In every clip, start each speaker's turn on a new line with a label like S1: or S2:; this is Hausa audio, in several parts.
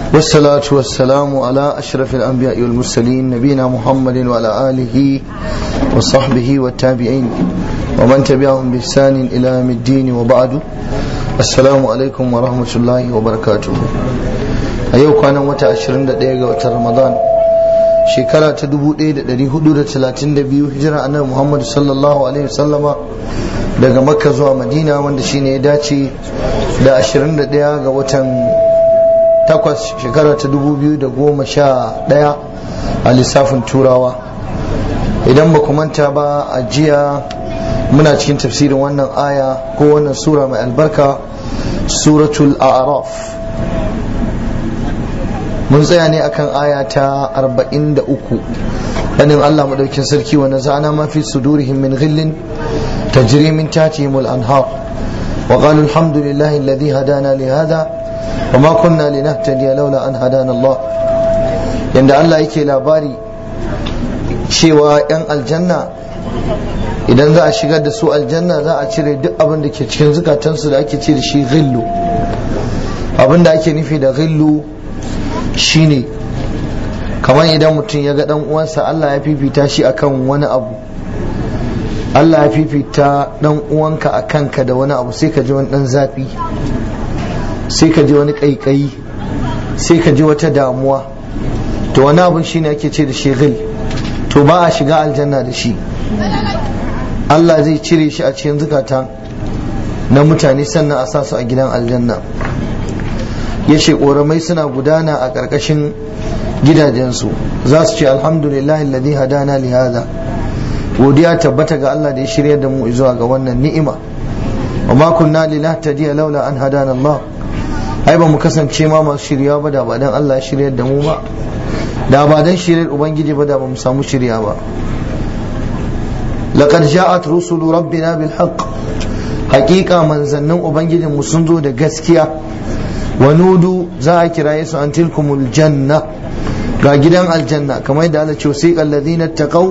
S1: والصلاة والسلام على أشرف الأنبياء والمرسلين نبينا محمد وعلى آله وصحبه والتابعين ومن تبعهم بإحسان إلى يوم الدين وبعد. السلام عليكم ورحمة الله وبركاته. أيوة كان متى 21 رمضان shekara ta 1432 hijira annabi Muhammad sallallahu alaihi wasallama daga Makka zuwa Madina, wanda shine ya dace da 21 ga watan 8 shekara ta 2011 a lissafin turawa. Idan ba ku manta ba, a jiya muna cikin tafsirin wannan aya ko wannan sura mai albarka, suratul a'raf. mun tsaya ne akan aya ta 43 ɗanin Allah madaukin sarki, wa naza'na ma fi sudurihim min ghillin tajri min tahtihim al-anhar wa qalu alhamdulillahi alladhi hadana li hadha wa ma kunna linahtadiya laula an hadana Allah. yanda Allah yake labari cewa yan aljanna idan za a shigar da su aljanna za a cire duk abin da ke cikin zukatansu da ake ce da shi ghillu. abin da ake nufi da ghillu shine kamar idan mutum ya ga dan uwansa Allah ya fifita shi akan wani abu, Allah ya fifita dan uwanka akan ka da wani abu, sai ka ji wani dan zafi, sai ka ji wani kaikayi, sai ka ji wata damuwa. to wani abu shine ake ce da shi ghil. to ba a shiga aljanna da shi. Allah zai cire shi a cikin zukata na mutane sannan a sa su a gidan aljanna. yace ƙoramai suna gudana a ƙarƙashin gidajensu, za su ce alhamdulillah alladhi hadana li hadha, godiya tabbata ga Allah da ya shirya da mu zuwa ga wannan ni'ima. wa ma kunna linahtadiya laula an hadana Allah, ai ba mu kasance ma masu shirya ba da ba dan Allah ya shirya da mu ba, da ba dan shiryar ubangiji ba da ba mu samu shirya ba. laqad ja'at rusulu rabbina bil haqq, haqiqa manzannin ubangijin mu sun zo da gaskiya. wa nudu, za a kiraye su an tilkumul janna, ga gidan aljanna, kamar yadda Allah ce wasiqal ladina taqaw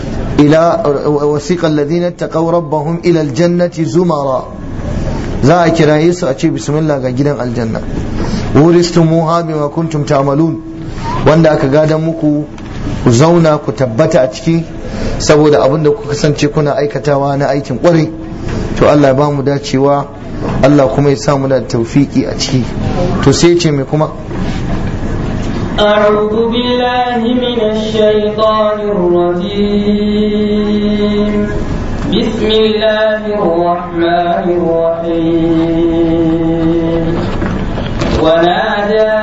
S1: rabbahum ila aljannati zumara, za a kiraye su a ce bismillah ga gidan aljanna. uristumuha bima kuntum ta'malun, wanda aka gadan muku ku zauna ku tabbata a ciki saboda abin da kuka kasance kuna aikatawa na aikin kwarai. to Allah ya ba mu dacewa, Allah kuma ya samu da tawfiki a ciki. to sai ce mai kuma
S2: أعوذ بالله من الشيطان الرجيم بسم الله الرحمن الرحيم ونادى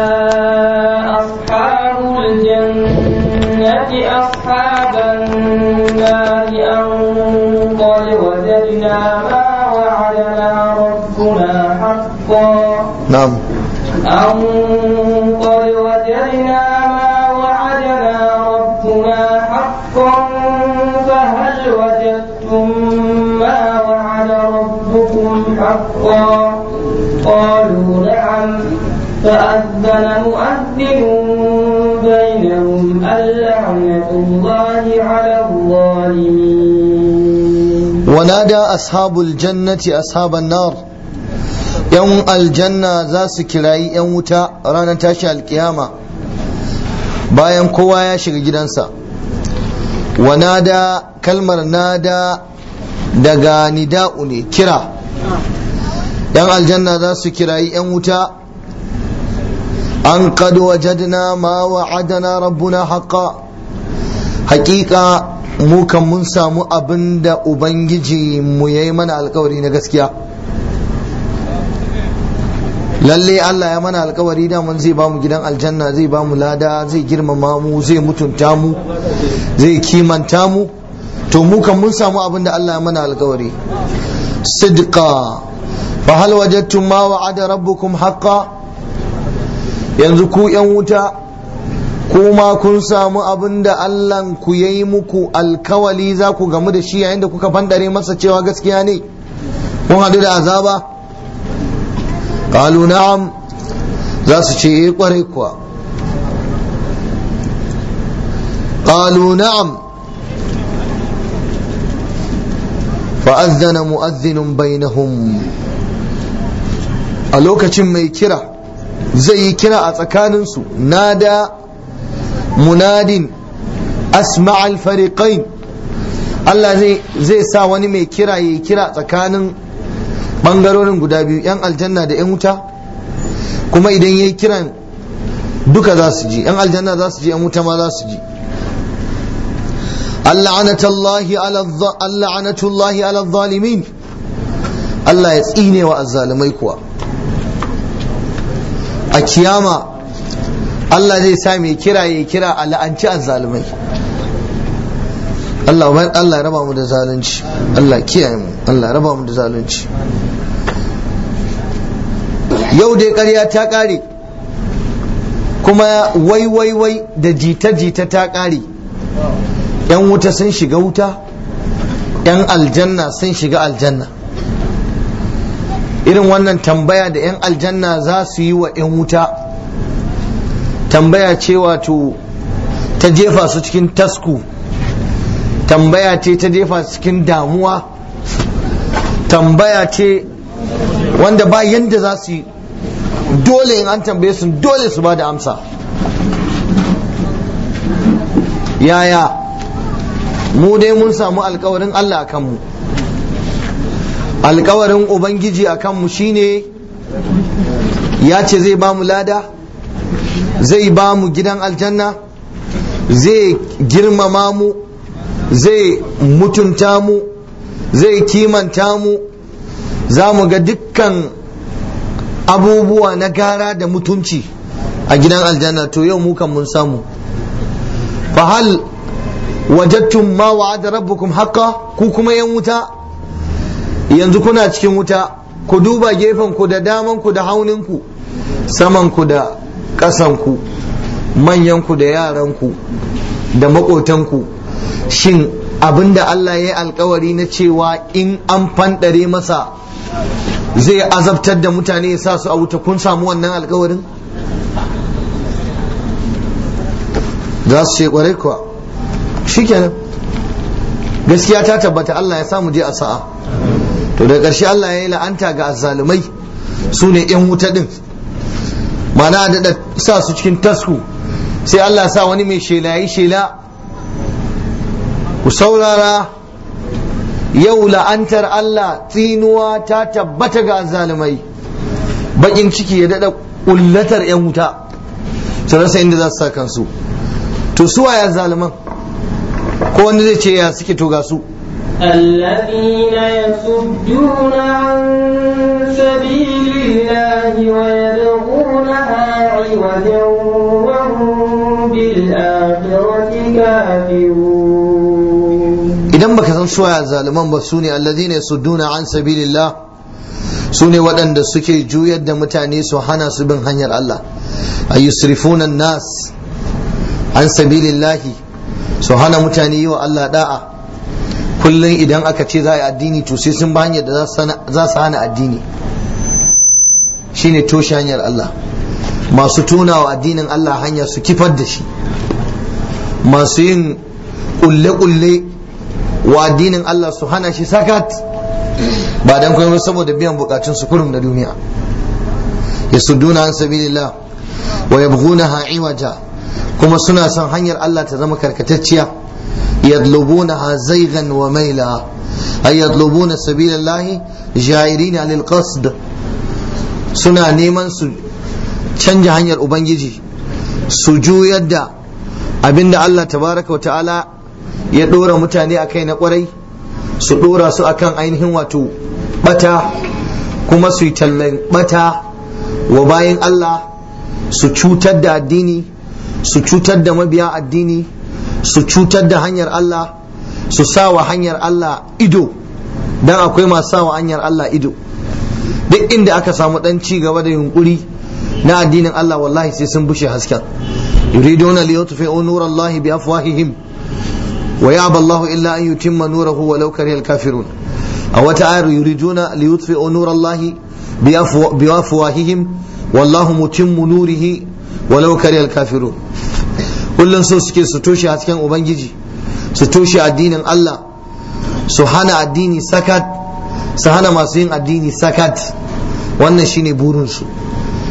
S2: أصحاب الجنة أصحاب النار أن قد وجدنا ما وعدنا ربنا حقا.
S1: نعم.
S2: أن قد وجدنا ما وعدنا ربنا حقا فهل وجدتم ما وعد ربكم حقا قالوا نعم فأذن مؤذن بينهم اللعنة الله على الظالمين.
S1: ونادى أصحاب الجنة أصحاب النار، yan aljanna za su kirayi yan wuta ranar tashi alkiyama bayan kowa ya shiga gidansa. wa nada, kalmar nada daga nida'u ne, kira. yan aljanna za su kirayi yan wuta an qad wajadna ma wa'adana rabbuna haqqan, haƙiƙa mu kan mun samu abinda ubangiji mu yayi mana alƙawari na gaskiya. lalle Allah ya mana alkawari da mun zai bamu gidan aljanna, zai bamu lada, zai girmama mu, zai mutunta mu, zai kimanta mu. to mu kan mun samu abin da Allah ya mana alkawari. sidqa fa hal wajadtum ma wa'ada rabbukum haqqan, yanzu ku yan wuta kuma kun samu abin da Allah ku yayi muku alkawali za ku gamu da shi yayin da kuka fandare masa cewa gaskiya ne, kun hadu da azaba. qalu na'am, za su ce kwarai kuwa. qalu na'am fa'azzana mu'azzinun bainahum, a lokacin mai kira zai yi kira a tsakaninsu nada munadin asma'al fariqain Allah zai sa wani mai kira yayi kira tsakanin bangarorin guda biyu, yan aljanna da yan wuta, kuma idan yayi kiran duka za su ji, yan aljanna za su ji, yan wuta ma za su ji. Al'anatullahi ala zalimin, Allah ya tsine wa azzalimai kuwa. A kiyama Allah zai sa mai kira ya kira a la'anci azzalimai. Allah ya raba mu da zalunci, Allah kiyaye mu, Allah ya raba mu da zalunci. Yau dai ƙarya ta ƙare, kuma wai da jita-jita ta ƙare. ‘Yan wuta sun shiga wuta, ‘yan aljanna sun shiga aljanna. Irin wannan tambaya da ‘yan aljanna za su yi wa ‘yan wuta, tambaya ce wato ta jefa su cikin tasku, tambaya ce ta jefa su cikin damuwa, tambaya ce wanda ba yanda za su yi, dole in an tambaye su dole su ba da amsa. Yaya mu dai mun samu alkawarin Allah a kanmu, alkawarin Ubangiji a kanmu shine ya ce zai ba mu lada, zai ba mu gidan aljanna, zai girmama mu, zai mutunta mu, zai kimanta mu, za mu ga dukkan abubuwa na gara da mutunci a gidan aljanna. To yau mu kan mun samu. fa hal wajadtum ma wa'ada rabbukum haqqan, ku kuma yan wuta yanzu kuna cikin wuta, ku duba gefen ku da daman ku da haunin ku, saman ku da ƙasan ku, manyan ku da yaran ku da makotan ku, shin abinda Allah ya yi alkawari na cewa in an fandare masa zai azabtar da mutane ya sa su a wuta, kun samu wannan alkawarin? Za su ce kwarai kuwa, shikenan gaskiya ta tabbata, Allah ya samu je a sa'a. To da ƙarshe Allah ya yi la'anta ga azzalumai, su ne 'yan wuta din, mana da sa su cikin tasku, sai Allah sa wani mai shela yi shela, ku saurara yau la'antar Allah, tsinuwa ta tabbata ga azzalumai, bakin ciki ya daɗa ƙullatar 'yan wuta su rasa inda za su sa kansu. To suwa ya zaliman, ko wanda zai ce ya suke to ga su
S2: الذين يصدون عن سبيل الله ويبغونها عوجا وهم بالآخرة كافرون.
S1: idan baka san suwa ya zaliman ba, sune alladhina yasudduna an sabilillah, sune waɗanda suke juyar da mutane su hana su bin hanyar Allah, ayusrifuna nas an sabilillahi, su hana mutane yi wa Allah da'a. Kullum idan aka ce za a yi addini to sai sun ba hanyar da za su hana addini, shine toshe hanyar Allah. Masu tona wa addinin Allah hanya su kifar da shi, masu yin kulle-kulle wa addinin Allah su hana shi sakat, ba dan kuma saboda biyan bukatun su kurum na duniya. Yasudduna an sabilillah wa yabghunaha iwaja, kuma suna son hanyar Allah ta zama karkatacciya. yadlubunaha zaygan wa maila, ay yadlubuna sabilillahi jairina lil qasd, suna neman su canja hanyar ubangiji, su juyar da abinda Allah tabaraka wa ta'ala ya dora mutane akai na kwarai, su dora su akan ainihin wato bata, kuma su yi tallan bata wa bayin Allah, su cutar da addini, su cutar da mabiya addini, su cutar da hanyar Allah, su sawa hanyar Allah ido, dan akwai masu sawa hanyar Allah ido. Duk inda aka samu dan ci gaba da yunkuri na addinin Allah, wallahi sai sun bushe hasken. yuriduna liyutfi'u nurallahi bi afwahihim wa ya'ba Allahu illa an yutimma nurahu walau karihal kafirun. a wata ayar yuriduna liyutfi'u nurallahi bi afwahihim wallahu mutimmu nurihi walau karihal kafirun. kullum so suke su toshe hasken ubangiji, su toshe addinin Allah, su hana addini sakat, su hana masu yin addini sakat. Wannan shine burinsu.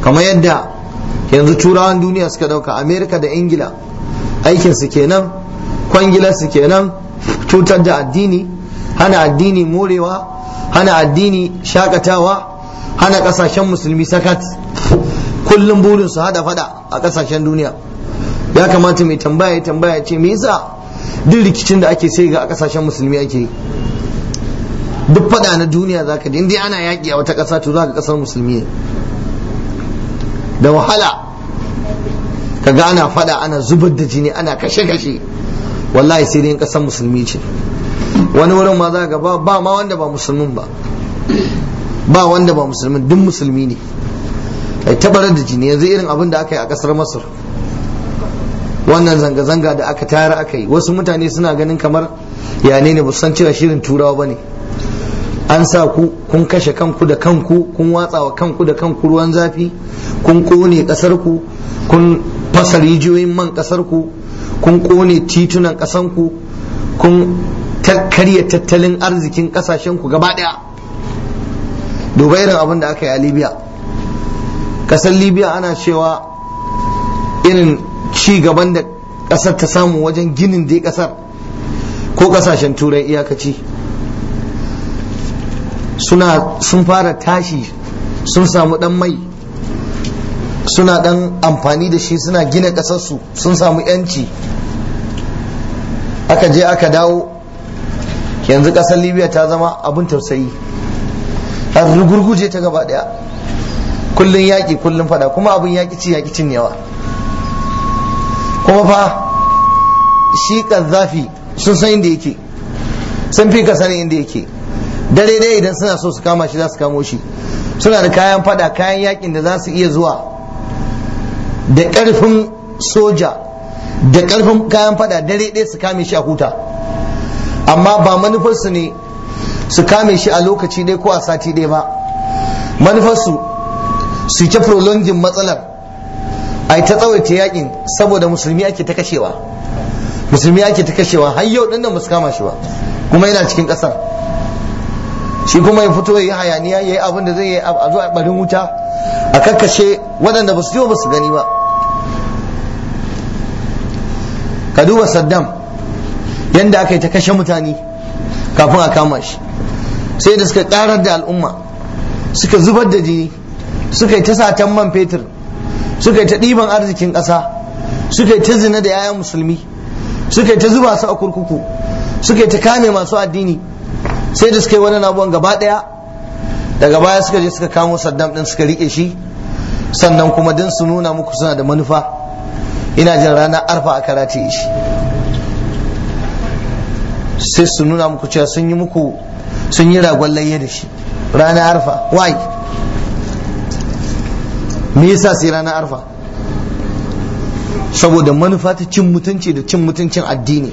S1: kamar yadda yanzu turawan duniya suka dauka Amerika da Ingila aikinsu kenan, kwangilarsu kenan, cutar da addini, hana addini morewa, hana addini shakatawa, hana kasashen musulmi sakat, kullum burin su hada fada a kasashen duniya. Ya kamata mai tambaya ce me yasa duk rikicin da ake sai ga a kasashen musulmi ake yi? Duk fada na duniya zaka ji indai ana yaki a wata kasa to zaka kasar musulmi ne. Da wahala kaga ana fada, ana zubar da jini, ana kashe-kashe, wallahi sai dai kasar musulmi ce. Wani wurin ma za ga ba ma wanda ba musulmin ba wanda ba musulmin, duk musulmi ne. Ai tabarar da jini yanzu irin abin da aka yi a kasar Masar, wannan zanga-zanga da aka tayar aka yi, wasu mutane suna ganin kamar yane ne, ba san cewa shirin turawa ba ne. An sa ku kun kashe kanku da kanku, kun watsa wa kanku da kanku ruwan zafi, kun kone kasar ku, kun fasa rijiyoyin man kasar ku, kun kone titunan kasan ku, kun karya tattalin arzikin kasashen ku gaba daya. Duba irin abin da aka yi a Libya. Kasar Libya ana cewa irin ci gaban da kasar ta samu wajen ginin dai kasar ko kasashen turai iyakaci, sun fara tashi, sun samu dan mai, suna dan amfani da shi, suna gina kasarsu, sun samu yanci. Aka je aka dawo, yanzu kasar Libya ta zama abin tausayi, har rugurguje ta gaba daya, kullun yaki kullun fada, kuma abin yaki cin yawa. Kuma fa shi Gaddafi sun san inda yake, sun fi ka sani inda yake. Dare dai idan suna so su kama shi za su kamo shi, suna da kayan fada, kayan yakin da za su iya zuwa da karfin soja da karfin kayan fada dare ɗaya su kame shi a huta. Amma ba manufarsu ne su kame shi a lokaci ɗaya ko a sati ɗaya ba, manufarsu su ta prolonging matsalar, ai ta tsawaita yakin, saboda musulmi ake ta kashewa, har yau ɗin nan ba su kama shi ba, kuma yana cikin ƙasar. Shi kuma ya fito ya yi hayaniya, ya yi abin da zai yi, a zo a barin wuta, a kakkashe waɗanda ba su ji ba su gani ba. Ka duba Saddam yanda aka yi ta kashe mutane kafin a kama shi, sai da suka karar da al'umma, suka zubar da jini, suka yi ta satan man fetur, suka yi ta ɗiban arzikin ƙasa, suka yi ta zina da 'ya'yan musulmi, suka yi ta zuba su a kurkuku, suka yi ta kame masu addini, sai da suka yi wani abubuwan gaba ɗaya. Daga baya suka je suka kamo Saddam ɗin, suka riƙe shi, sannan kuma don su nuna muku suna da manufa, ina jin ranar arfa aka rataye shi, sai su nuna muku cewa sun yi ragon layya da shi ranar arfa. Why? Me yasa sai ranar arfa? Saboda manufa ta cin mutunci da cin mutuncin addini.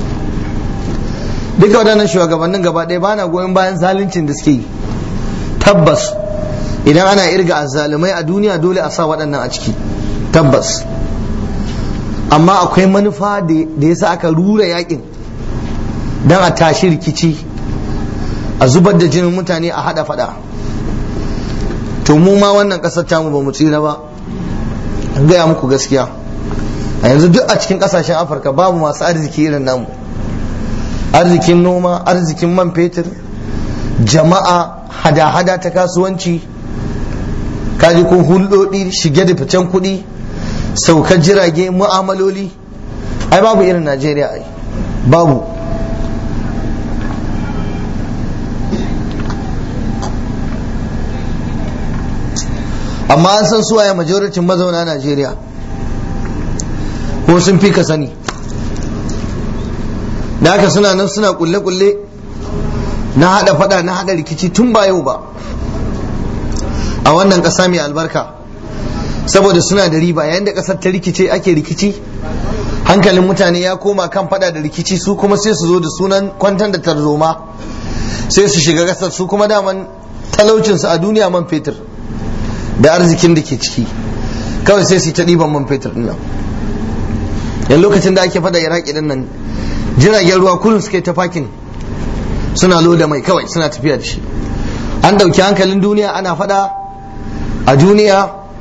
S1: Duka waɗannan shugabannin gaba ɗaya ba na goyon bayan zaluncin da suke yi. Tabbas idan ana irga azzalumai a duniya dole a sa waɗannan a ciki, tabbas. Amma akwai manufa da yasa aka rura yakin, don a tashi rikici, a zubar da jinin mutane, a hada fada. To mu ma wannan kasar tamu ba mu tsira ba, an gaya muku gaskiya. A yanzu duk a cikin kasashen Afirka babu masu arziki irin namu, arzikin noma, arzikin man fetur, jama'a, hada-hada ta kasuwanci, kaji ko hulɗoɗi, shige da ficen kuɗi, saukar jirage, mu'amaloli. Ai babu irin Najeriya, ai babu. Amma an san suwaye majoritin mazauna Najeriya, ko sun fi ka sani. Da haka suna nan suna kulle-kulle na hada fada, na hada rikici tun ba yau ba a wannan ƙasa mai albarka, saboda suna da riba. Yayin da ƙasar ta rikice, ake rikici, hankalin mutane ya koma kan fada da rikici, su kuma sai su zo da sunan kwantar da tarzoma, sai su shiga ƙasar. Su kuma daman talaucinsu a duniya man fetur da arzikin da ke ciki, kawai sai su ta ɗiban man fetur ɗin nan. Yan lokacin da ake fada Iraki ɗin nan, jiragen ruwa kullum suke ta fakin, suna loda mai kawai suna tafiya da shi. An ɗauki hankalin duniya, ana fada a duniya,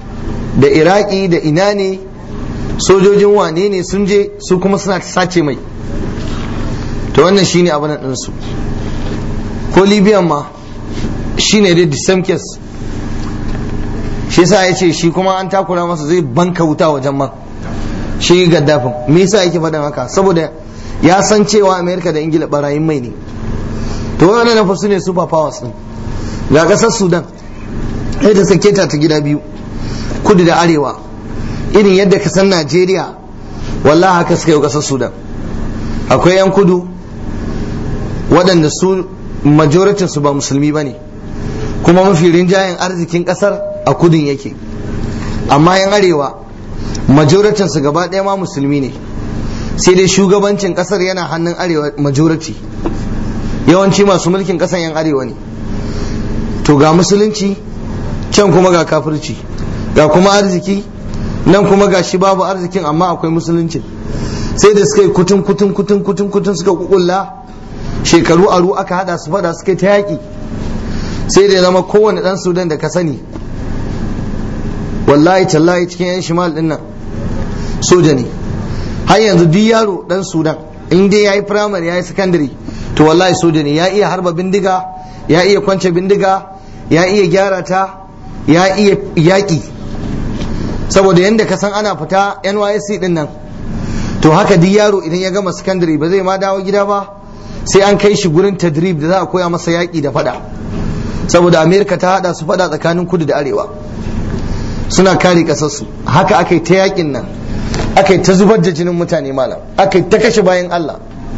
S1: da iraki da ina ne sojojin wane ne sun je su kuma suna sace mai. to wannan shine abin nan su. ko libyan ma shine dai the same case. shi yasa ya ce shi kuma an takura masa zai banka wuta wajen man shi gaddafin. me yasa yake faɗin haka? saboda ya san cewa amerika da ingila barayin mai ne. to wannan na fasu ne super powers din. ga kasar sudan sai ta sake ta gida biyu, kudu da arewa, irin yadda ka san najeriya wallahi haka suka yi kasar sudan. akwai yan kudu waɗanda su majoritin su ba musulmi ba ne, kuma mafi rinjayen arzikin kasar a kudin yake, amma yan arewa majoritin su gaba ɗaya ma musulmi ne, sai dai shugabancin kasar yana hannun arewa majority, yawanci masu mulkin kasar yan arewa ne. to ga musulunci can kuma ga kafirci, ga kuma arziki nan kuma ga shi babu arzikin amma akwai musulunci. sai da suka yi kutun suka kukulla shekaru aru aka hada su fada suka yi ta yaƙi, sai da zama kowane dan sudan da ka sani wallahi tallahi cikin yan shimal din nan soja ne. har yanzu duk yaro dan sudan in dai yayi primary yayi secondary to wallahi soja ne. ya iya harba bindiga, ya iya kwance bindiga, ya iya gyara ta, ya iya yaƙi. saboda yanda ka san ana fita NYSC din nan to haka duk yaro idan ya gama secondary ba zai ma dawo gida ba, sai an kai shi gurin tadrib da za a koya masa yaƙi da fada. saboda amerika ta hada su fada tsakanin kudu da arewa, suna kare kasarsu. haka aka yi ta yaƙin nan, aka yi ta zubar da jinin mutane malam, aka yi ta kashe bayan Allah.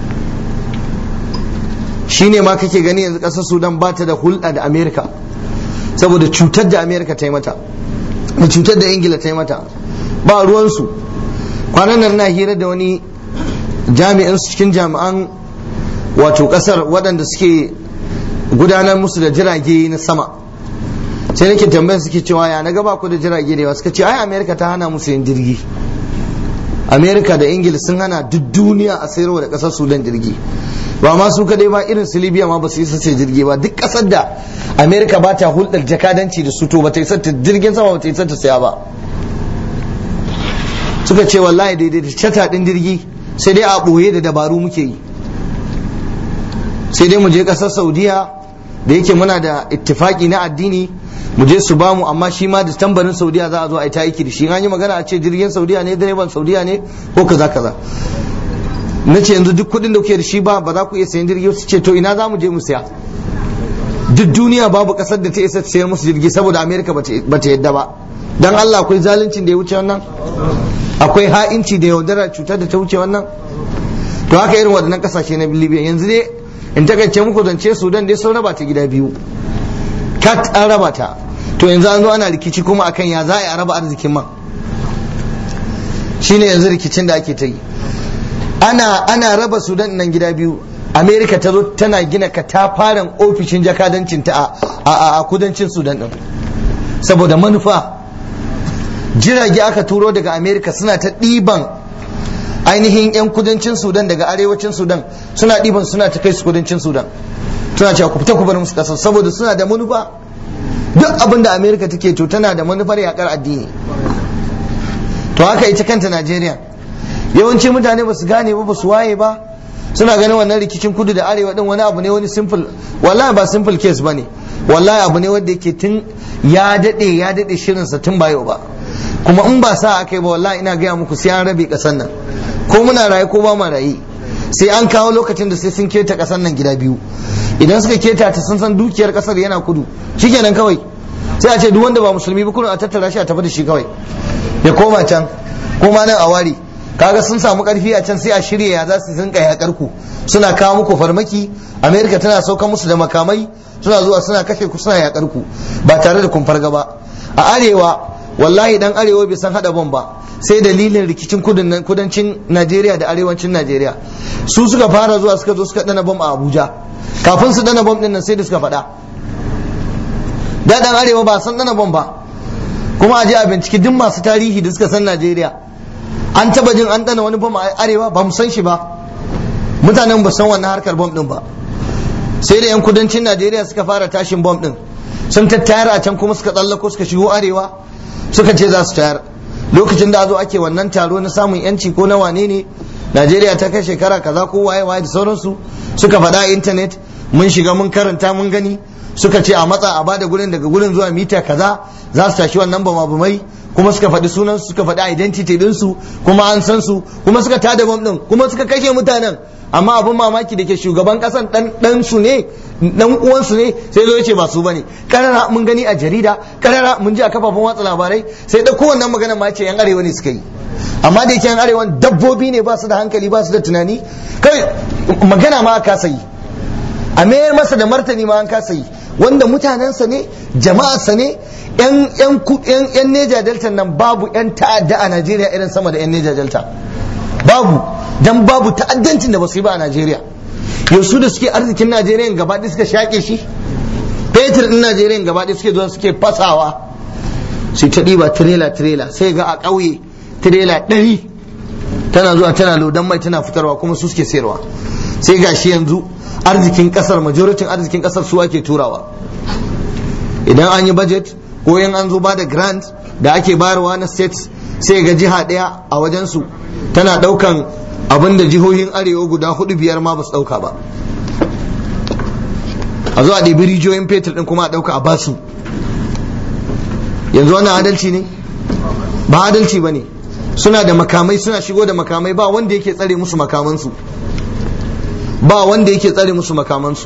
S1: shine ma kake gani yanzu kasar sudan ba ta da hulɗa da amerika saboda cutar da amerika ta yi mata da cutar da ingila ta yi mata, ba ruwansu. kwanan nan na hira da wani jami'in cikin jami'an wato kasar waɗanda suke gudanar musu da jirage na sama, sai nake tambayar suke cewa ya na gaba ku da jirage da yawa, suka ce ai amerika ta hana musu yin jirgi. amerika da ingila sun hana duk duniya a sayarwa da kasar sudan jirgi. ba ma su kadai ba, irin su libya ma ba su isa ce jirgi ba. duk kasar da amerika ba ta hulɗar jakadanci da su to ba ta isa ta jirgin sama, ba ta isa ta saya ba. suka ce wallahi daidai da cata ɗin jirgi sai dai a ɓoye da dabaru muke yi. sai dai mu je kasar saudiya da yake muna da ittifaki na addini mu je su bamu, amma shi ma da tambarin saudiya za a zo a yi ta aiki da shi. an yi magana a ce jirgin saudiya ne, direban saudiya ne, ko kaza kaza. na ce yanzu duk kudin da kuke da shi ba za ku iya sayan jirgi? su ce to ina za mu je mu siya? duk duniya babu kasar da ta isa ta sayar musu jirgi saboda amerika ba ta yadda ba. dan Allah akwai zaluncin da ya wuce wannan? akwai ha'inci da yaudara cutar da ta wuce wannan? to haka irin waɗannan kasashe na libya yanzu dai in takaice muku zance sudan dai sun raba ta gida biyu, kat an raba ta. to yanzu an zo ana rikici kuma akan ya za a raba arzikin man, shine yanzu rikicin da ake ta yi. ana raba sudan nan gida biyu, amerika ta zo tana gina katafaren ofishin jakadancin ta a kudancin sudan din saboda manufa. jirage aka turo daga amerika suna ta ɗiban ainihin 'yan kudancin sudan daga arewacin sudan, suna ɗiban suna ta kai su kudancin sudan, suna cewa ku fita ku bar musu kasar, saboda suna da manufa. duk abin da amerika take to tana da manufar yakar addini. to haka ita kanta najeriya yawanci mutane ba su gane ba su waye ba, suna ganin wannan rikicin kudu da arewa din wani abu ne, wani simple. wallahi ba simple case bane, wallahi abu ne wanda yake tun ya dade shirinsa tun ba yau ba. kuma in ba sa aka yi ba wallahi ina gaya muku sai an rabe kasan nan, ko muna raye ko ba ma raye. sai an kawo lokacin da sai sun keta kasan nan gida biyu. idan suka keta ta sun san dukiyar kasar yana kudu, shikenan kawai sai a ce duk wanda ba musulmi ba kullum a tattara shi a tafi da shi kawai ya koma can, koma nan a ware. kaga sun samu karfi a can, sai a shirya ya za su rinka yakar ku, suna kawo muku farmaki. amerika tana sauka musu da makamai, suna zuwa suna kashe ku, suna yakar ku ba tare da kun farga ba. a arewa wallahi dan arewa bai san hada bom ba, sai dalilin rikicin kudancin najeriya da arewacin najeriya. su suka fara zuwa suka zo suka dana bom a abuja. kafin su dana bom din nan sai da suka faɗa. da dan arewa ba san dana bom ba, kuma a je a binciki duk masu tarihi da suka san najeriya. an taba jin an dana wani bom a arewa? ba mu san shi ba, mutanen ba san wannan harkar bom din ba. sai da yan kudancin najeriya suka fara tashin bom din, sun tattayar a can kuma suka tsallako suka shigo arewa, suka ce za su tayar. Lokacin da zo ake wannan taro na samun yanci ko na wane ne, Najeriya ta kai shekara kaza ko waye waye da sauransu, suka faɗa a intanet, mun shiga mun karanta mun gani, suka ce a matsa a bada gurin daga gurin zuwa mita kaza za su tashi wannan bama-bamai, kuma suka faɗi sunan su, suka faɗi identity ɗinsu, kuma an san su, kuma suka tada bom ɗin, kuma suka kashe mutanen. Amma abin mamaki da ke shugaban ƙasan ɗan su ne, ɗan uwansu ne, sai zo ya ce ba su bane. Karara mun gani a jarida, karara mun ji a kafafen watsa labarai, sai da kowannan magana ma ce yan arewa ne suka yi. Amma da yake yan arewa dabbobi ne, ba su da hankali, ba su da tunani, kai magana ma aka sayi, a mayar masa da martani ma an kasa yi, wanda mutanensa ne, jama'arsa ne. yan Neja Delta nan babu yan ta'adda a Najeriya irin sama da yan Neja Delta, babu, dan babu ta'addancin da basu yi ba a Najeriya. Yau su da suke arzikin Najeriya gaba ɗaya suka shaƙe shi, fetur ɗin Najeriya gaba ɗaya suke zuwa suke fasawa, sai ta ɗiba tirela sai ga a ƙauye tirela 100 tana zuwa tana lodan mai tana fitarwa, kuma su suke sayarwa. Sai gashi yanzu arzikin kasar, majoritin arzikin kasar su ake turawa. Idan an yi budget ko in an zo ba da grant da ake bayarwa na states, sai ga jiha daya a wajen su tana daukan abin da jihohin arewa guda 4-5 ma ba su dauka ba. A zo a ɗebi rijiyoyin fetur din kuma a dauka a basu. Yanzu wannan adalci ne? Ba adalci ba ne. Suna da makamai, suna shigo da makamai, ba wanda yake tsare musu makamansu, ba wanda yake tsare musu makamansu.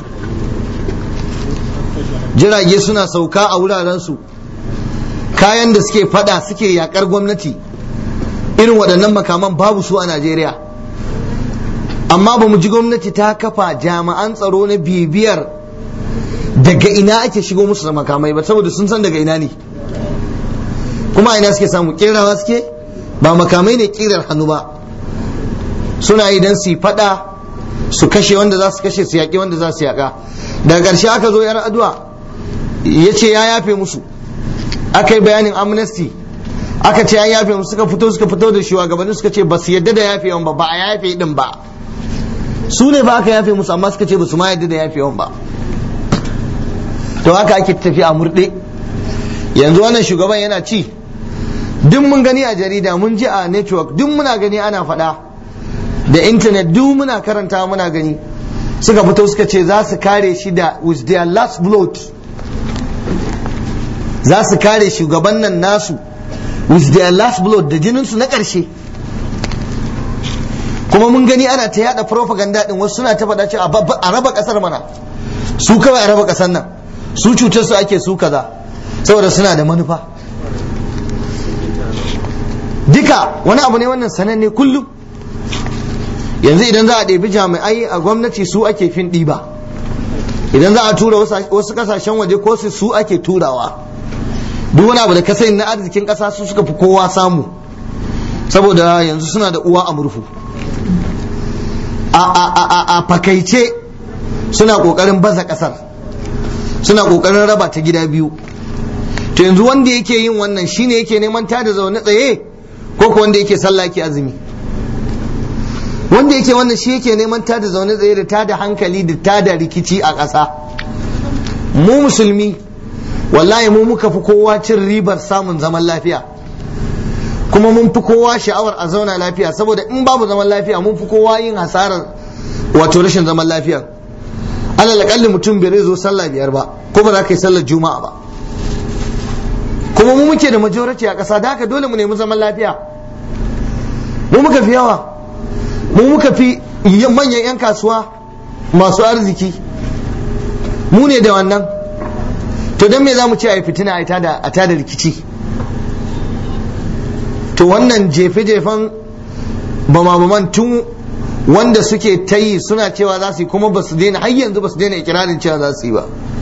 S1: Jirage suna sauka a wurarensu, kayan da suke fada suke yakar gwamnati, irin waɗannan makaman babu su a Najeriya. Amma ba mu ji gwamnati ta kafa jami'an tsaro na bibiyar daga ina ake shigo musu da makamai ba, saboda sun san daga ina ne, kuma ina suke samu, kerawa suke, ba makamai ne kirar hannu ba. Suna idan su fada su kashe wanda za su kashe, su yaƙi wanda za su yaƙa. Daga ƙarshe aka zo yar addu'a ya ce ya yafe musu, aka yi bayanin amnesty, aka ce an yafe musu, suka fito da shugabanni suka ce ba su yadda da yafewan ba, ba a yafe din ba. Su ne ba aka yafe musu, amma suka ce ba su ma yadda da yafewan ba. To haka ake tafi a murɗe. Yanzu wannan shugaban yana ci, duk mun gani a jarida, mun ji a network, duk muna gani ana faɗa da internet, duk muna karanta muna gani. Suka fito suka ce za su kare shi da with their last blood, za su kare shugaban nan nasu with their last blood, da jininsu na ƙarshe. Kuma mun gani ana ta yada propaganda din, wasu suna ta faɗa cewa a raba ƙasar mana, su kawai a raba ƙasar nan, su cutar su ake, su kaza, saboda suna da manufa. Duka wani abu ne wannan sananne kullum. Yanzu idan za a ɗebi jami'ai a gwamnati su ake fin ɗiba, idan za a tura wasu kasashen waje ko su ake turawa. Duk wani abu da ka sani na arzikin ƙasa su suka fi kowa samu, saboda yanzu suna da uwa a murfu. A fakaice suna ƙoƙarin baza ƙasar, suna ƙoƙarin raba ta gida biyu. To yanzu wanda yake yin wannan shine yake neman tada zaune tsaye, ko ko wanda yake sallah yake azumi? Wanda yake wannan shi yake neman tada zaune tsaye da tada hankali da tada rikici a ƙasa. Mu musulmi wallahi mu muka fi kowa cin ribar samun zaman lafiya, kuma mun fi kowa sha'awar a zauna lafiya, saboda in babu zaman lafiya mun fi kowa yin hasarar wato rashin zaman lafiya. alal akalli mutum bai zo sallah 5 ba, ko ba za ka yi sallar juma'a ba. Kuma mu muke da majority a ƙasa, da haka dole mu nemi zaman lafiya. Mu muka fi yawa, mu muka fi manyan 'yan kasuwa masu arziki, mu ne da wannan. To don me za mu ce a yi fitina a tada rikici? To wannan jefe-jefen bama-baman tun wanda suke ta yi suna cewa za su yi, kuma ba su daina, har yanzu ba su daina ikirarin cewa za su yi ba.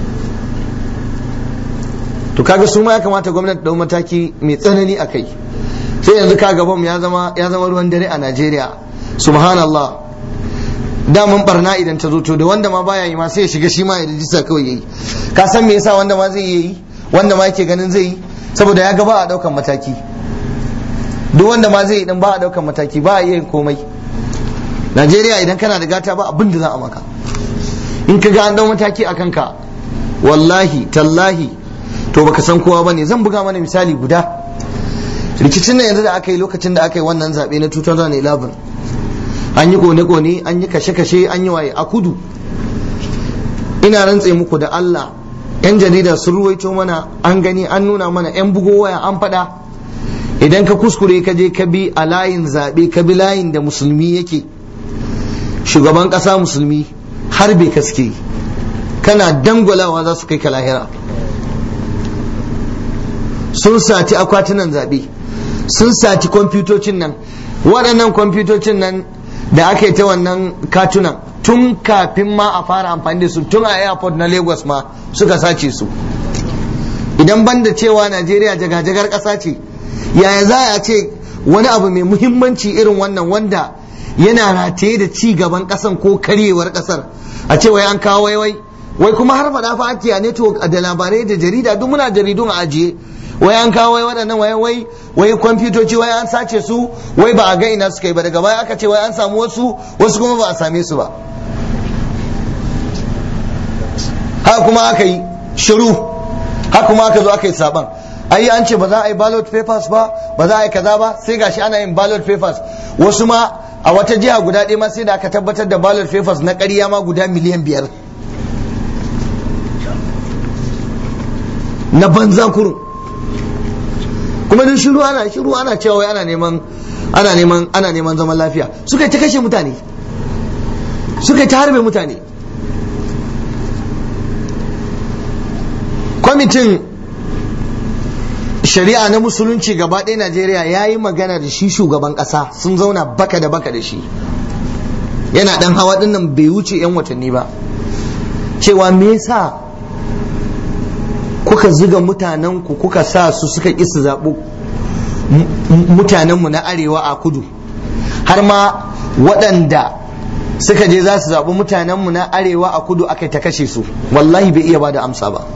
S1: To kaga su ma ya kamata gwamnati da mataki mai tsanani a kai. Sai yanzu kaga bom ya zama ruwan dare a Najeriya. Subhanallah. Daman barna idan ta zo, to da wanda ma baya yi ma sai ya shiga shi ma ya rijista kawai yayi. Ka san me yasa wanda ma zai yi, wanda ma yake ganin zai yi, saboda ya ga ba a daukan mataki. Duk wanda ma zai yi din ba a daukan mataki, ba a iya komai. Najeriya idan kana da gata ba abin da za a maka. In ka ga an dau mataki a kanka, wallahi tallahi to baka san kowa bane. Zan buga mana misali guda. rikicin nan yanzu da aka yi lokacin da aka yi wannan zaɓe na 2011 an yi kone-kone, an yi kashe-kashe, an yi waye a kudu. Ina rantse muku da Allah, 'yan jarida sun ruwaito mana, an gani, an nuna mana, 'yan bugo waya an faɗa. Idan ka kuskure ka je ka bi a layin zaɓe, ka bi layin da musulmi yake, shugaban ƙasa musulmi, harbe kaske, kana dangwalawa za su kai ka lahira. Sun sati akwatunan zaɓe, sun sati kwamfutocin nan, waɗannan kwamfutocin nan da aka yi ta wannan katunan tun kafin ma a fara amfani da su, tun a airport na Lagos ma suka sace su. Idan banda cewa Najeriya jagajagar ƙasa ce, yaya za a ce wani abu mai muhimmanci irin wannan wanda yana rataye da ci gaban ƙasan ko karyewar ƙasar, a ce wai an kawo wai kuma har faɗa fa ake a network da labarai da jarida, duk muna jaridun a ajiye, wai an kawo waɗannan wai kwamfutoci wai an sace su, wai ba a ga ina suka yi ba, daga baya aka ce wai an samu wasu kuma ba a same su ba. haka kuma aka yi shiru, haka kuma aka zo aka yi saban. Ai an ce ba za a yi ballot papers ba za a yi kaza ba, sai gashi ana yin ballot papers. Wasu ma a wata jiha guda ɗaya ma sai da aka tabbatar da ballot papers na ƙarya ma guda miliyan 5 na banza kurun. Kuma duk shiru ana cewa wai ana neman zaman lafiya. Suka yi ta kashe mutane, suka yi ta harbe mutane. Kwamitin shari'a na musulunci gaba ɗaya Najeriya ya yi magana da shi shugaban ƙasa, sun zauna baka da baka da shi, yana ɗan hawa ɗinnan bai wuce 'yan watanni ba, cewa me yasa kuka ziga mutanenku, kuka sa su suka ƙi su zaɓi mutanenmu na arewa a kudu, har ma waɗanda suka je za su zaɓi mutanenmu na arewa a kudu aka ta kashe su. Wallahi bai iya ba da amsa ba,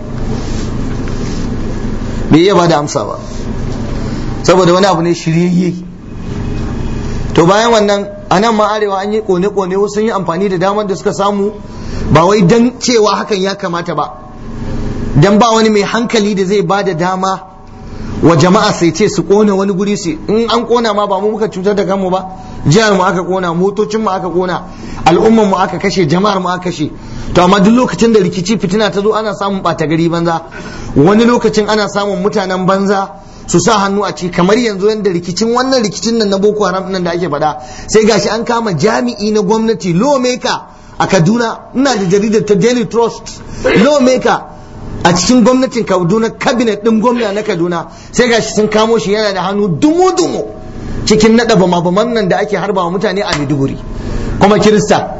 S1: saboda wani abu ne shiryayye. To bayan wannan a nan ma arewa an yi kone-kone, wasu sun yi amfani da damar da suka samu, ba wai dan cewa hakan ya kamata ba, dan ba wani mai hankali da zai ba da dama wa jama'a sai ce su kona wani guri su, in an kona ma ba mu muka cutar da kanmu ba, jihar mu aka kona, motocin mu aka kona, al'umman mu aka kashe, jama'ar mu aka kashe. To amma duk lokacin da rikici fitina ta zo ana samun ɓata gari banza, wani lokacin ana samun mutanen banza su sa hannu a ci, kamar yanzu yadda wannan rikicin nan na Boko Haram nan da ake faɗa, sai gashi an kama jami'i na gwamnati, lawmaker a Kaduna, ina da jaridar ta Daily Trust, lawmaker a cikin gwamnatin Kaduna, cabinet din gwamna na Kaduna, sai gashi sun kamo shi yana da hannu dumu-dumu cikin naɗa bama-baman nan da ake harbawa mutane a Maiduguri, kuma Kirista.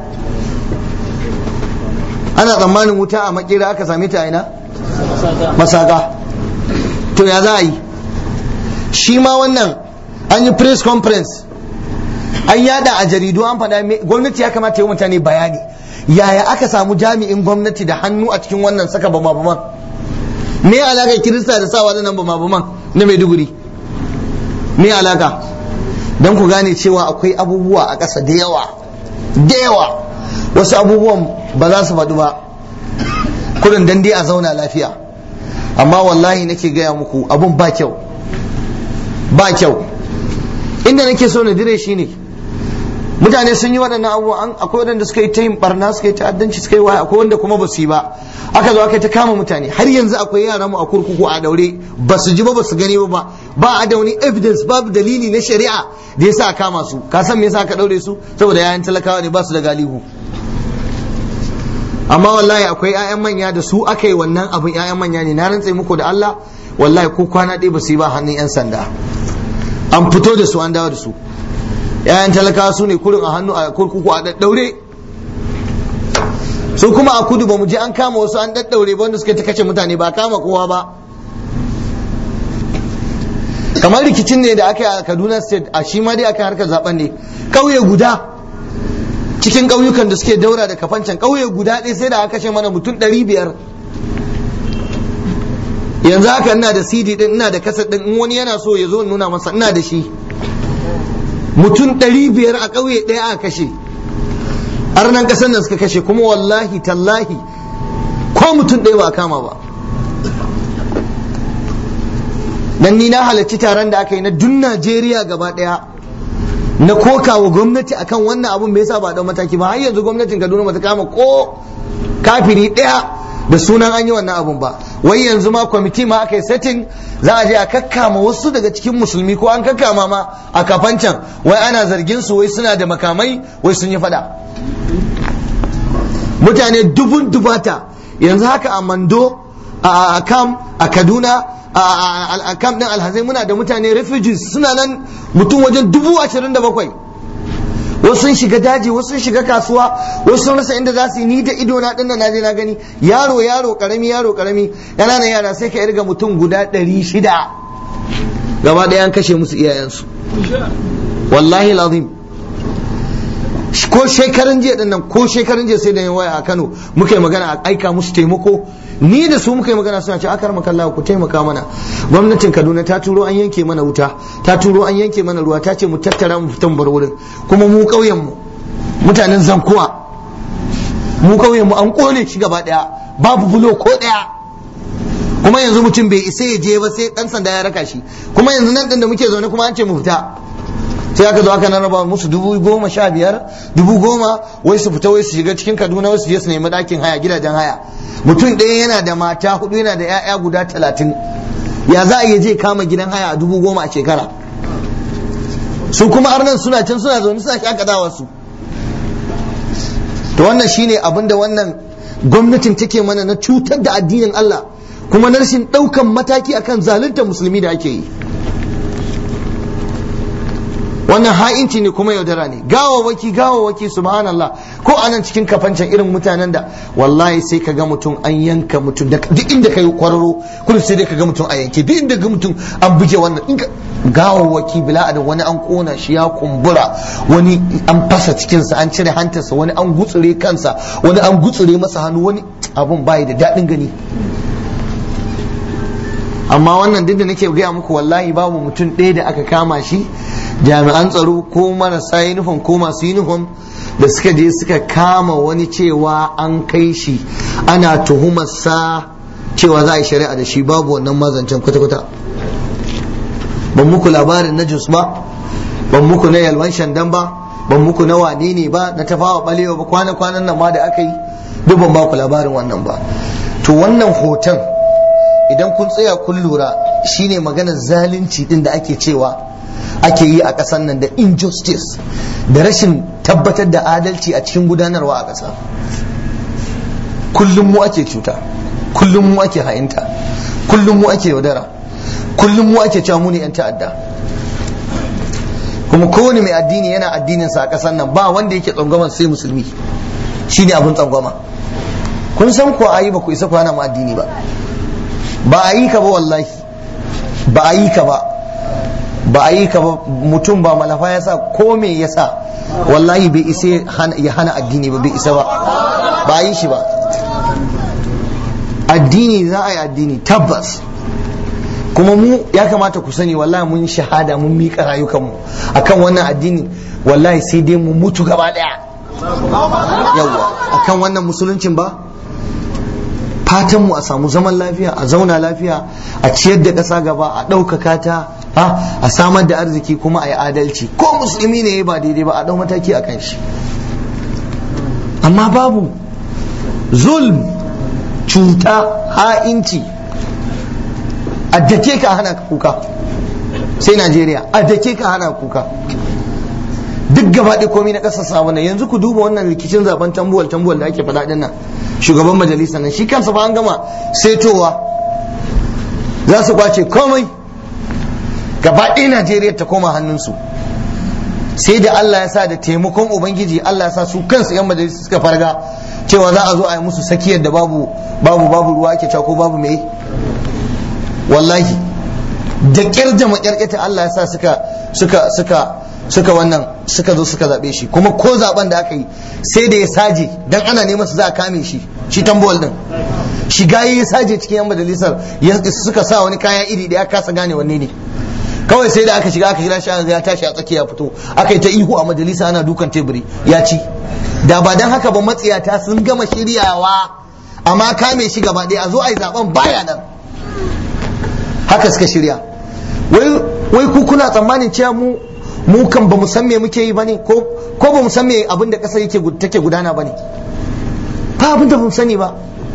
S1: Ana tsammanin wuta a makera aka same ta ina? Masaka. To ya za a yi? Shi ma wannan an yi press conference, an yada a jaridu, an faɗa gwamnati ya kamata yi mutane bayani yaya aka samu jami'in gwamnati da hannu a cikin wannan saka bama-baman. Me alaka Kirista da sa waɗannan bama-baman na Maiduguri? Me alaka? Don ku gane cewa akwai abubuwa a ƙasa da yawa, wasu abubuwan ba za su faɗu ba, kudin dan dai a zauna lafiya. Amma wallahi nake gaya muku abun ba kyau. Inda nake so na dire shi ne, mutane sun yi waɗannan abubuwan, akwai waɗanda suka yi ta yin barna, suka yi ta'addanci, suka yi waya, akwai wanda kuma ba su yi ba, aka zo aka ta kama mutane. Har yanzu akwai yara mu a kurkuku a daure, ba su ji ba su gani ba a da wani evidence, babu dalili na shari'a da yasa a kama su. Ka san me yasa aka daure su? Saboda yayan talakawa ne, ba su da galihu. Amma wallahi akwai 'ya'yan manya da su aka yi wannan abin, 'ya'yan manya ne, na rantse muku da Allah, wallahi ko kwana ɗaya ba su yi ba hannun 'yan sanda, an fito da su an dawo da su. 'Ya'yan talakawa su ne kurin a hannu a kurkuku a daddaure. Su kuma a kudu ba mu je an kama wasu an daddaure ba, wanda suka ta kashe mutane, ba kama kowa ba. Kamar rikicin ne da aka yi a Kaduna State, a shi ma dai aka harkar zaben ne, ƙauye guda cikin ƙauyukan da suke daura da Kafancan, ƙauye guda ɗaya sai da aka kashe mana mutum 500. Yanzu haka ina da CD din, ina da kaset din, in wani yana so ya zo nuna masa, ina da shi. Mutum 500 a ƙauye ɗaya aka kashe, arnan ƙasar nan suka kashe, kuma wallahi tallahi ko mutum ɗaya ba a kama ba. dan ni na halarci taron da aka yi na dun Najeriya gaba daya na koka wa gwamnati akan wannan abun bai yasa ba da mataki ba. Har yanzu gwamnatin Kaduna bata kama ko kafiri daya da sunan an yi wannan abun ba. Wai yanzu ma kwamiti ma aka yi setting za a je a kakkama wasu daga cikin musulmi, ko an kakkama ma a kafancan, wai ana zargin su wai suna da makamai, wai sun yi fada. Mutane dubun dubata yanzu haka a Mando, a Kam, a Kaduna, a Kam din Alhazai muna da mutane refugees suna nan mutum wajen 27,000. Wasu sun shiga daji, wasu sun shiga kasuwa, wasu sun rasa inda za su yi. Ni da ido na dinnan naje na gani yaro karami ƙananan yara sai ka irga mutum guda 600 gaba ɗaya an kashe musu iyayensu. Wallahi lazim. Ko shekaran jiya dinnan, ko shekaran jiya sai da yin waya a Kano muka yi magana a aika musu taimako. Ni da su muka yi magana suna ce akar makalla ku taimaka mana, gwamnatin Kaduna ta turo an yanke mana wuta, ta turo an yanke mana ruwa, ta ce mu tattara mu fitan bar wurin. Kuma mu ƙauyen mu mutanen Zankuwa, mu ƙauyen mu an kone shi gaba daya, babu bulo ko daya. Kuma yanzu mutum bai isa ya je ba sai dan sanda ya raka shi. Kuma yanzu nan din da muke zaune kuma an ce mu fita. Sai aka zo aka raba musu 15,000, 10,000 wai su fita, wai su shiga cikin Kaduna, wai su je su nemi ɗakin haya, gidajen haya. Mutum ɗaya yana da mata 4, yana da 'ya'ya guda 30. Ya za a iya je kama gidan haya a 10,000 a shekara? Su kuma arnan suna can suna zaune suna shakatawa su. To wannan shine abin da wannan gwamnatin take mana na cutar da addinin Allah, kuma na rashin ɗaukan mataki akan zalunta musulmi da ake yi. Wannan ha'inci ne kuma yaudara ne. Gawawaki subhanallah. Ko anan cikin kafancan irin mutanen da wallahi sai ka ga mutum an yanka mutum, duk inda kai kwararo kullum sai dai ka ga mutum a yanke, duk inda ga mutum an buge wannan. Gawawaki bila adam, wani an kona shi ya kumbura, wani an fasa cikinsa, an cire hantarsa, wani an gutsure kansa, wani an gutsure masa hannu, wani abun bai da daɗin gani. Amma wannan duk da nake gaya muku wallahi babu mutum ɗaya da aka kama shi, jami'an tsaro ko marasa yunifom ko masu yunifom da suka je suka kama wani cewa an kai shi ana tuhumarsa cewa za a yi shari'a da shi. Babu wannan mazancen kwata-kwata. Ban muku labarin na Jos ba, ban muku na Yalwan Shandan ba, ban muku na wane ne ba, na Tafawa Balewa ba, kwanan nan ma da aka yi duk ban ba ku labarin wannan ba. To wannan hoton idan kun tsaya kun lura shine maganar zalunci din da ake cewa ake yi a ƙasar nan, da injustice, da rashin tabbatar da adalci a cikin gudanarwa a ƙasa. Kullum mu ake cuta, kullum mu ake ha'inta, kullum mu ake yaudara, kullum mu ake cewa mu ne 'yan ta'adda. Kuma kowane mai addini yana addininsa a ƙasar nan, ba wanda yake tsangwama sai musulmi, shine abin tsangwama. Kun san ko ayi ba ku isa ku hana mu addini ba. Ba a yi ka ba wallahi, ba a yi ka ba, ba a yi ka ba. Mutum ba malafa ya sa ko me ya sa, wallahi bai isa ya hana addini ba, bai isa ba, ba a yi shi ba. Addini za a yi addini tabbas. Kuma mu ya kamata ku sani wallahi mun shahada, mun miƙa rayukanmu akan wannan addini. Wallahi sai dai mu mutu gaba ɗaya yawwa akan wannan musuluncin ba. Fatan mu a samu zaman lafiya, a zauna lafiya, a ciyar da ƙasa gaba, a ɗaukaka ta, a samar da arziki, kuma a yi adalci. Ko musulmi ne ba daidai ba a ɗau mataki a kan shi. Amma babu zulm, cuta, ha'inci. A dake ka hana ka kuka, sai Najeriya a dake ka hana kuka. Duk gaba ɗaya komai na ƙasar sabon nan. Yanzu ku duba wannan rikicin zaben tambuwal da ake faɗa ɗin nan. Shugaban majalisa nan shi kansa ba an gama setowa, za su kwace komai, gaba ɗaya Najeriya ta koma hannunsu. Sai da Allah ya sa da taimakon Ubangiji, Allah ya sa su kansu 'yan majalisa suka farga cewa za a zo a yi musu sakiyar da babu ruwa ake cewa ko babu mai. Wallahi da ƙyar da maƙyarƙyata Allah ya sa suka wannan suka zo suka zaɓe shi. Kuma ko zaɓen da aka yi sai da ya saje, dan ana neman su za a kame shi tambuwal din. Shiga ya saje cikin 'yan majalisar, suka sa wani kaya iri da ya kasa gane wanne ne. Kawai sai da aka shiga aka kira shi ya tashi a tsakiya fito, aka yi ta ihu a majalisa ana dukan teburi, ya ci. Da ba dan haka ba matsiyata sun gama shiryawa amma kame shi gaba ɗaya a zo a yi zaɓen baya nan. Haka suka shirya. wai ku kuna tsammanin cewa mu kan ba mu san me muke yi bane ko ba mu san me abin da kasar take gudana bane? ba abin da ba mu sani ba,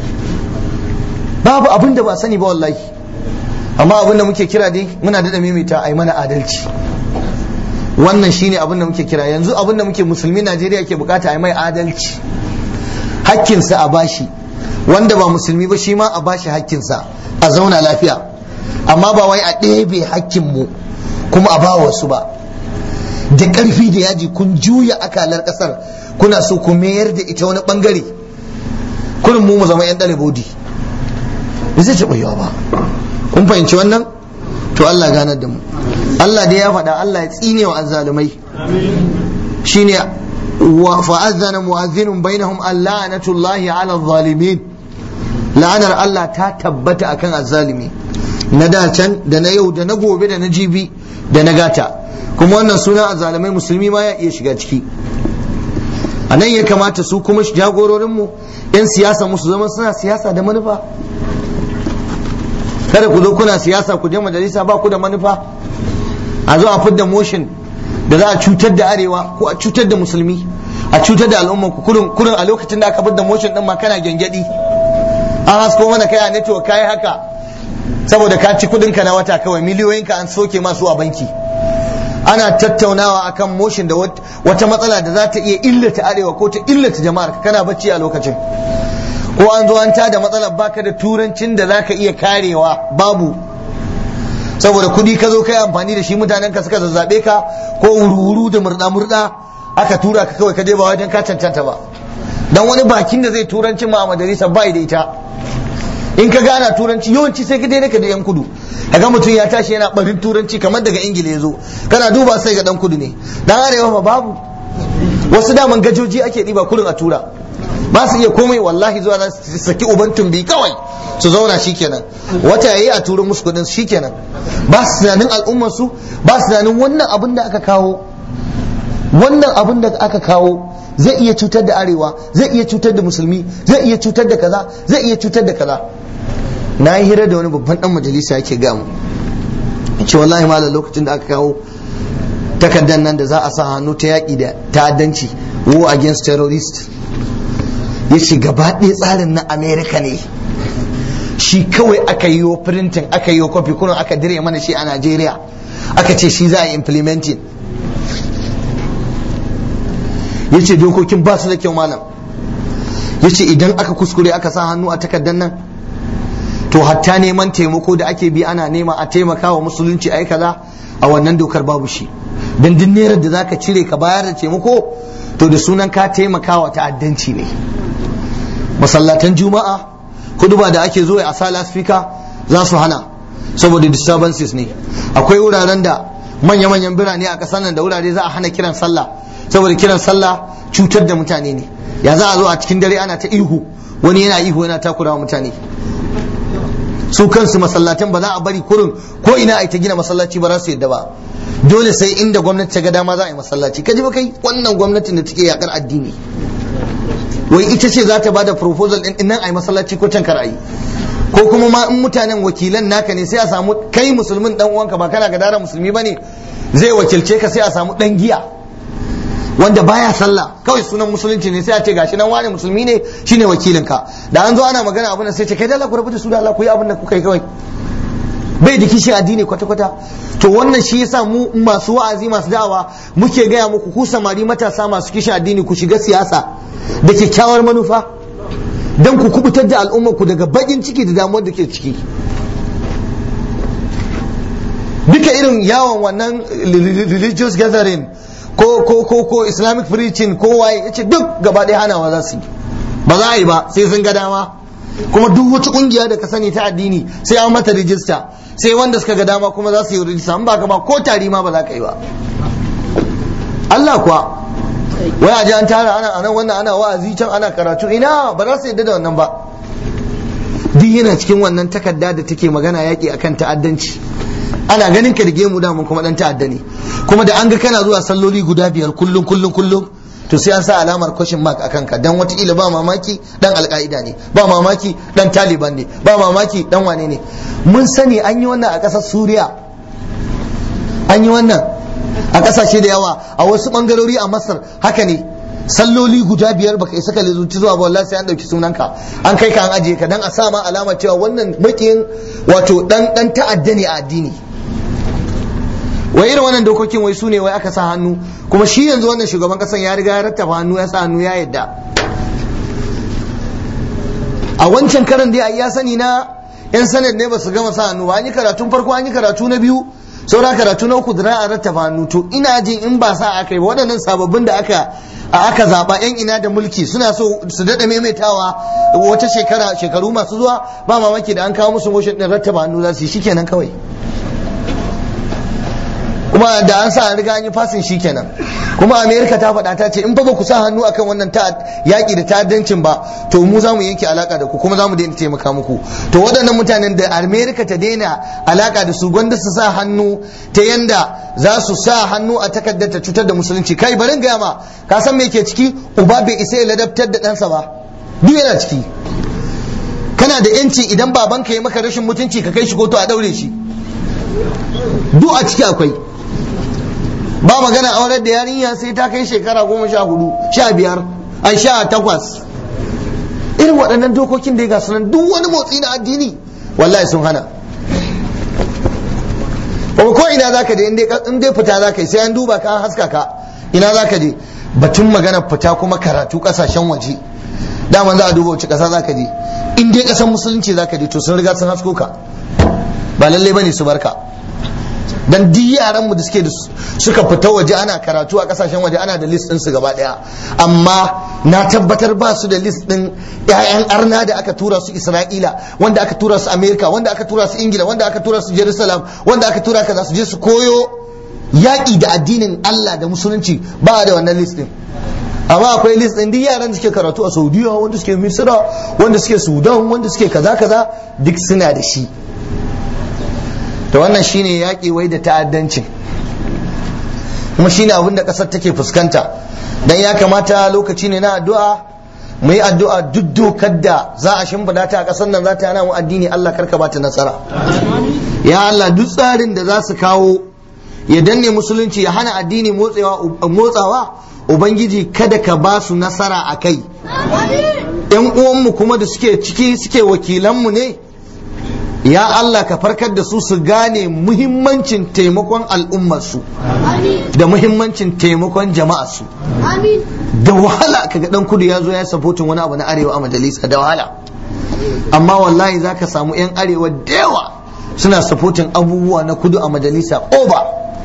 S1: babu abin da ba sani ba wallahi. amma abin da muke kira dai muna da maimaita a yi mana adalci. wannan shine abin da muke kira yanzu. abin da muke musulmi Najeriya ke bukata a yi mai adalci, hakkinsa a bashi, wanda ba musulmi ba shi ma a bashi hakkinsa, a zauna lafiya. amma ba wai a ɗebe hakkinmu kuma a ba wasu ba. da ƙarfi da yaji kun juya akalar ƙasar, kuna so ku mayar da ita wani ɓangare, kurin mu zama 'yan ɗalibodi. ba zai taɓa yiwa ba. kun fahimci wannan? to Allah ganar da mu. Allah dai ya faɗa, Allah ya tsine wa azzalumai. shine fa'azzana mu'azzinun bainahum allanatullahi ala zalimin. la'anar Allah ta tabbata akan azzalimi, na da can da na yau da na gobe da na jibi da na gata. kuma wannan suna azzalumai musulmi ma ya iya shiga ciki. a nan ya kamata su kuma jagororinmu 'yan siyasa musu zama suna siyasa da manufa. kada ku zo kuna siyasa ku je majalisa ba ku da manufa, a zo a fidda motion da za a cutar da arewa ko a cutar da musulmi, a cutar da al'umma ku. kurin a lokacin da aka fidda motion din ma kana gyangyaɗi, an hasko mana kai a network kai haka saboda ka ci kudin ka na wata kawai, miliyoyin ka an soke masu a banki. ana tattaunawa akan motion da wata matsala da za ta iya illata arewa ko ta illata jama'ar, kana bacci a lokacin. ko an zo an tada matsalar baka da turancin da zaka iya karewa, babu. saboda kudi ka zo kai amfani da shi, mutanen ka suka zazzabe ka, ko wuru-wuru da murda-murda aka tura ka kawai ka je ba wajen ka cancanta ba. dan wani bakin da zai turanci ma a majalisa bai da ita. in ka gana turanci yawanci sai ka daina ka da yan kudu, kaga mutum ya tashi yana barin turanci kamar daga ingila ya zo, kana duba sai ga dan kudu ne. dan arewa ba babu. wasu daman gajoji ake diba kurin a tura, ba su iya komai wallahi. zuwa za su saki uban tumbi kawai su zauna shikenan, wata yayi a turo musu kudin shikenan. ba su tunanin al'ummar su, ba su tunanin wannan abin da aka kawo, wannan abin da aka kawo zai iya cutar da arewa, zai iya cutar da musulmi, zai iya cutar da kaza, zai iya cutar da kaza. na yi hira da wani babban dan majalisa yake gamu, ce wallahi malam lokacin da aka kawo takardar nan da za a sa hannu ta yaƙi da ta'addanci, war against terrorist, ya ce gaba ɗaya tsarin na Amerika ne, shi kawai aka yi wa printing, aka yi wa copy, kuma aka dire mana shi a Najeriya, aka ce shi za a yi implementing. ya ce dokokin ba su da kyau malam. ya ce idan aka kuskure aka sa hannu a takardar nan, to hatta neman taimako da ake bi ana nema a taimaka wa musulunci a yi kaza, a wannan dokar babu shi. don duk nerar da zaka cire ka bayar da taimako, to da sunan ka taimaka wa ta'addanci ne. masallatan juma'a huduba da ake zo a sa loudspeaker za su hana saboda disturbances ne. akwai wuraren da manya-manyan birane a ƙasar nan da wurare za a hana kiran sallah saboda kiran sallah cutar da mutane ne. ya za a zo a cikin dare ana ta ihu, wani yana ihu yana takura wa mutane. su kansu masallatan ba za a bari kurin ko ina ai ta gina masallaci, ba za su yadda ba. dole sai inda gwamnati ta ga dama za a yi masallaci. kaji ba kai, wannan gwamnatin da take yakar addini wai ita ce za ta bada proposal din nan a yi masallaci ko can kar a yi. ko kuma ma in mutanen wakilan naka ne sai a samu kai musulmin dan uwanka, ba kana gadara musulmi bane, zai wakilce ka, sai a samu dan giya wanda baya sallah, kawai sunan musulunci ne, sai a ce gashi nan wani musulmi ne shine wakilinka. da an zo ana magana abin da sai ce kai da Allah ku rubuta su da Allah ku yi abin da kuka yi kawai. bai da kishi addini kwata-kwata. to wannan shi yasa mu masu wa'azi masu da'awa muke gaya muku, ku samari matasa masu kishi addini, ku shiga siyasa da kyakkyawar manufa don ku kubutar da al'ummar ku daga bakin ciki da damuwar da ke ciki. duka irin yawon wannan religious gathering ko islamic preaching ko waye, yace duk gaba ɗaya hanawa za su yi, ba za a yi ba sai sun ga dama. kuma duk wata kungiya da ka sani ta addini sai an mata rijista, sai wanda suka ga dama kuma za su yi rijista, in ba ka ba ko tari ma ba za ka yi ba. Allah kuwa wai a ji an tara ana anan wannan ana wa'azi can ana karatu, ina ba za su yadda da wannan ba. duk yana cikin wannan takarda da take magana yaki akan ta'addanci. ana ganin ka da gemu da mun kuma dan ta'adda ne, kuma da an ga kana zuwa salloli guda 5 kullum to sai an sa alamar question mark a kanka, dan wataƙila ba mamaki dan alƙa'ida ne, ba mamaki dan taliban ne, ba mamaki dan wane ne. mun sani an yi wannan a ƙasar Suriya an yi wannan a kasashe da yawa, a wasu bangarori a Masar haka ne, salloli guda 5 baka isa ka zuci zuwa ba wallahi sai an dauki sunanka an kai ka an ajiye ka dan a sa ma alama cewa wannan makiyin wato dan ta'adda ne a addini. wai irin wannan dokokin wai su ne wai aka sa hannu, kuma shi yanzu wannan shugaban kasan ya riga ya rattaba hannu, ya sa hannu ya yadda. A wancan karan dai ya sani na yan sanad ne ba su gama sa hannu ba, an yi karatun farko an yi karatu na biyu saura karatu na uku da a rattaba hannu. To ina jin in ba sa aka yi ba waɗannan sababbin da aka zaɓa yan ina da mulki suna so su daɗa maimaitawa wata shekaru masu zuwa, ba mamaki da an kawo musu motion ɗin rattaba hannu za su yi shikenan kawai, kuma da an sa an riga an yi fasin shikenan. Kuma Amerika ta faɗa ta ce in ba ku sa hannu akan wannan yaƙi da ta'addancin ba to mu za mu yanke alaka da ku kuma za mu daina taimaka muku. To waɗannan mutanen da Amerika ta daina alaka da su gwanda su sa hannu ta yanda za su sa hannu a takardar ta cutar da musulunci. Kai barin gaya ma, ka san me ke ciki? Uba bai isa ya ladabtar da ɗansa ba, duk yana ciki. Kana da yanci idan babanka ya maka rashin mutunci ka kai shi kotu a daure shi, duk a ciki akwai. Ba magana aurar da yarinya sai ta kai shekara 14, 15, 18. Irin waɗannan dokokin da ya gasu nan duk wani motsi na addini wallahi sun hana. Ko ina zaka je in dai fita zaka yi sai an duba ka an haska ka ina zaka je. Batun magana fita kuma karatu kasashen waje, daman za a duba wace ƙasa zaka je. In dai ƙasar musulunci zaka je to sun riga sun hasko ka, ba lallai bane su barka. Dan duk yaran mu da suka fita waje ana karatu a kasashen waje ana da list din su gaba daya, amma na tabbatar ba su da list din ƴaƴan arna da aka tura su Isra'ila, wanda aka tura su America, wanda aka tura su Ingila, wanda aka tura su Jerusalem, wanda aka tura kaza su je su koyo yaƙi da addinin Allah da musulunci, ba da wannan list din. Amma akwai list din duk yaran da suke karatu a Saudiya, wanda suke Misra, wanda suke Sudan, wanda suke kaza duk suna da shi. To wannan shine yaƙi wai da ta'addanci, kuma shine abin da ƙasar take fuskanta. Dan ya kamata lokaci ne na addu'a, mu yi addu'a duk dokar da za a shimfiɗa ta a ƙasar nan za ta hana mu addini, Allah karka ba ta nasara. Ya Allah duk tsarin da za su kawo ya danne musulunci ya hana addini motsawa, Ubangiji kada ka ba su nasara a kai. ‘Yan uwanmu kuma da suke ciki suke wakilanmu ne, ya Allah ka farkar da su gane muhimmancin taimakon al'ummarsu da muhimmancin taimakon jama'arsu. Da wahala kaga dan kudu ya zo ya sapotin wani abu na arewa a majalisa, da wahala. Amma wallahi za ka samu 'yan arewa da yawa suna sapotin abubuwa na kudu a majalisa oba.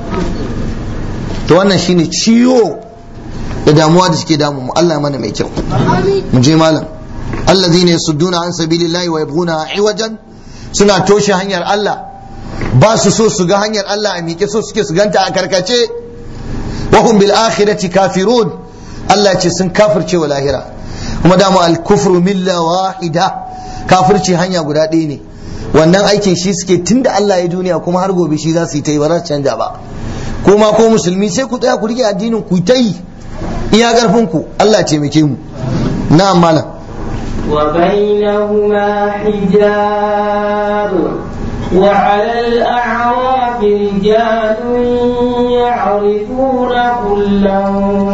S1: To wannan shine ciwo da damuwa da suke damu mu. Allah mana mai kyau. Mu je malam. Allazina yasudduna an sabilillahi wa yabghuna iwajan, suna toshe hanyar Allah, ba su so su ga hanyar Allah a miƙe, so suke su ganta a karkace. Wa hum bil akhirati kafirun, Allah ce sun kafirce wa lahira. Kuma dama al kufru milla wahida, kafirci hanya guda ɗaya ne. Wannan aikin shi suke tunda Allah ya duniya, kuma har gobe shi za su yi ta yi, ba za su canja ba. Kuma ko musulmi sai ku tsaya ku rike addinin ku ta yi iya karfin ku. Allah ce muke mu. Na'am malam.
S2: وبينهما حجاب وعلى الأعراف رجال يعرفون كلا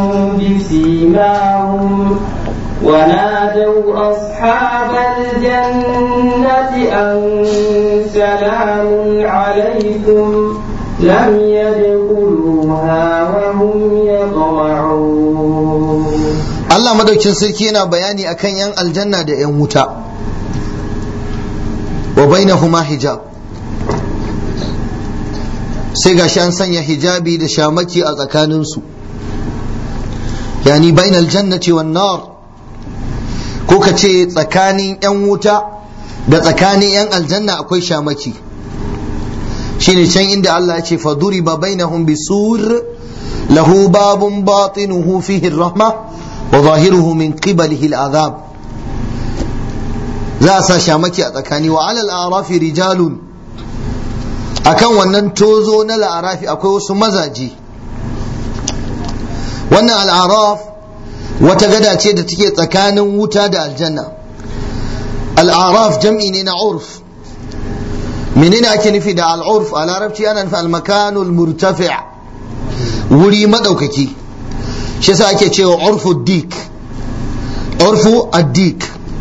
S2: بسيماهم ونادوا أصحاب الجنة أن سلام عليكم لم يدخلوها وهم يطمعون.
S1: Allah madaukin sarki yana bayani akan yan aljanna da yan wuta. Wa bainahuma hijab, sai gashi an sanya hijabi da shamaki a tsakaninsu, yani bainal jannati wan nar, ko ka ce tsakanin yan wuta da tsakanin yan aljanna akwai shamaki. Shine can inda Allah ya ce faduriba bainahum bisur lahu babun batinuhu fihi rahma wa zahiruhu min qibalihi al'azab. Za a sa shamaki a tsakani. Wa alal a'rafi rijalun, akan wannan tozo na la'arafi akwai wasu mazaje. Wannan al'araf wata gada ce da take tsakanin wuta da aljanna. Al'araf jam'i ne na urf. menene ake nufi da al'urf a larabci? ana nufi al-makanul murtafi' wuri madaukaki, shi yasa ake cewa urfu dik, urfu ad-dik.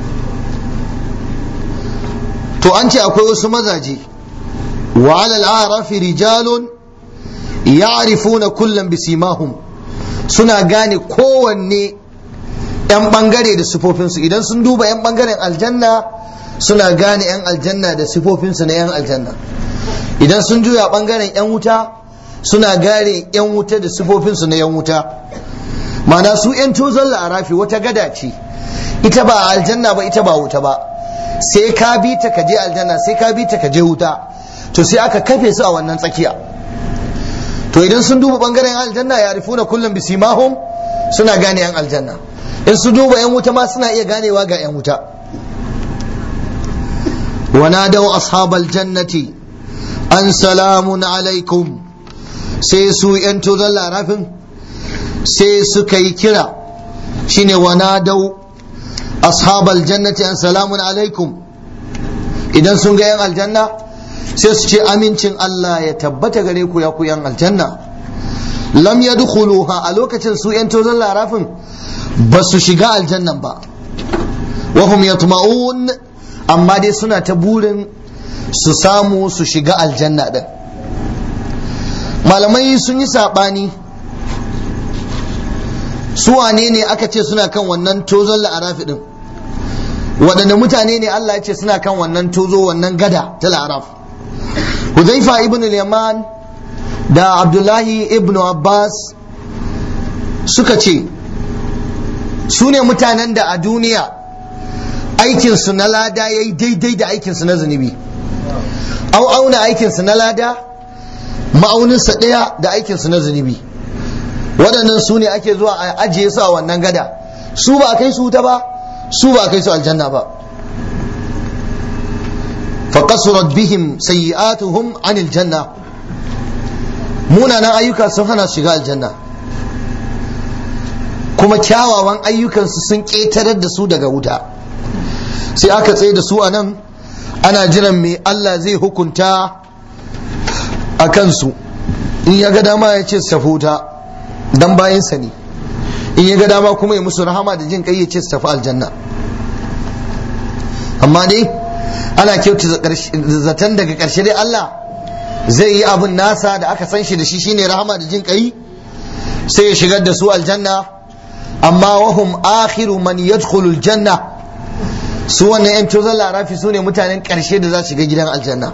S1: to an ce akwai wasu mazaje wa 'ala al-a'rafi rijalun ya'rifuna kullam bisimahum, suna gane kowanne yan bangare da sifofinsu. idan sun duba yan bangaren aljanna suna gane yan aljanna da sifofinsu na yan aljanna, idan sun juya bangaren yan wuta suna gane yan wuta da sifofinsu na yan wuta. mana su yan tozon la'arafi wata gada ce, ita ba aljanna ba ita ba wuta ba, sai ka bi ta ka je aljanna, sai ka bi ta ka je wuta, to sai aka kafe su a wannan tsakiya. to idan sun duba bangaren aljanna ya rifuna kullum bisimahum, suna gane yan aljanna. in su duba yan wuta ma suna iya ganewa ga yan wuta. wanadau ashabal jannati an salamun alaikum, sai su yan tozon larafin sai suka yi kira, shine wanadau ashabal jannati an salamun alaikum. idan sun ga yan aljanna sai su ce amincin Allah ya tabbata gare ku ya ku yan aljanna. lam yadkhuluha, a lokacin su yan tozon larafin ba su shiga aljannan ba. wa hum yatma'un, amma dai suna ta burin su samu su shiga aljanna din. malamai sun yi sabani su wane ne aka ce suna kan wannan tozon la'arafi din, waɗanne mutane ne Allah ya ce suna kan wannan tozo, wannan gada ta la'araf. Hudhaifa ibn al-Yaman da Abdullahi ibn Abbas suka ce su ne mutanen da a duniya aikinsu na lada ya yi daidai da aikinsu na zunubi. Au auna aikinsu na lada ma'auninsa ɗaya da aikinsu na zunubi. waɗannan su ne ake zuwa a ajiye su a wannan gada, su ba kai su wuta ba, su ba kai su aljanna ba. faqasurat bihim sayyi'atuhum anil janna, munanan ayyuka sun hana shiga aljanna, kuma kyawawan ayyukansu sun ƙetarar da su daga wuta. sai aka tsaye da su a nan ana jiran me Allah zai hukunta a kansu. in ya ga dama ya ce su tafi wuta dan bayansa ne, in ya ga dama kuma ya musu rahama da jin kai ya ce su tafi aljanna. amma dai ana kyauta zaton daga ƙarshe dai Allah zai yi abin nasa da aka san shi da shi, shine rahama da jin kai, sai ya shigar da su aljanna. amma wahum akhiru man yadkhulu aljanna, su wannan yan tozon larafi su ne mutanen ƙarshe da za su shiga gidan aljanna.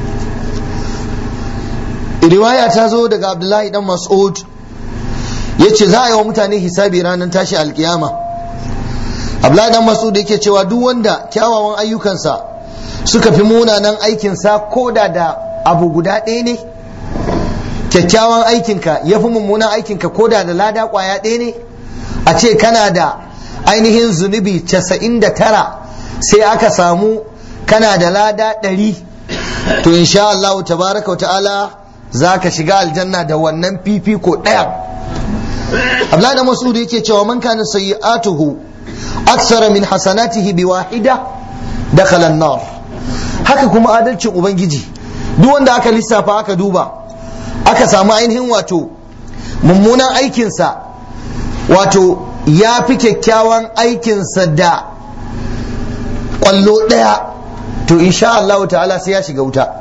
S1: riwaya ta zo daga Abdullahi dan Mas'ud yace za a yi wa mutane hisabi ranar tashi alkiyama. Abdullahi dan Mas'ud yake cewa duk wanda kyawawan ayyukansa suka fi munanan aikinsa ko da abu guda ɗaya ne, kyakkyawan aikinka ya fi mummunan aikinka ko da lada ƙwaya ɗaya ne, a ce kana da ainihin zunubi 99 sai aka samu kana da lada 100, to insha Allah tabaraka wa ta'ala za ka shiga aljanna da wannan fifiko ɗaya. Abdullahi da Mas'ud yake cewa man kana sayyi'atuhu aksara min hasanatihi bi wahida dakhala an-nar. haka kuma adalcin ubangiji, duk wanda aka lissafa aka duba aka samu ainihin wato mummunan aikinsa wato ya fi kyakkyawan aikinsa da kwallo ɗaya, to insha Allah ta'ala sai ya shiga wuta.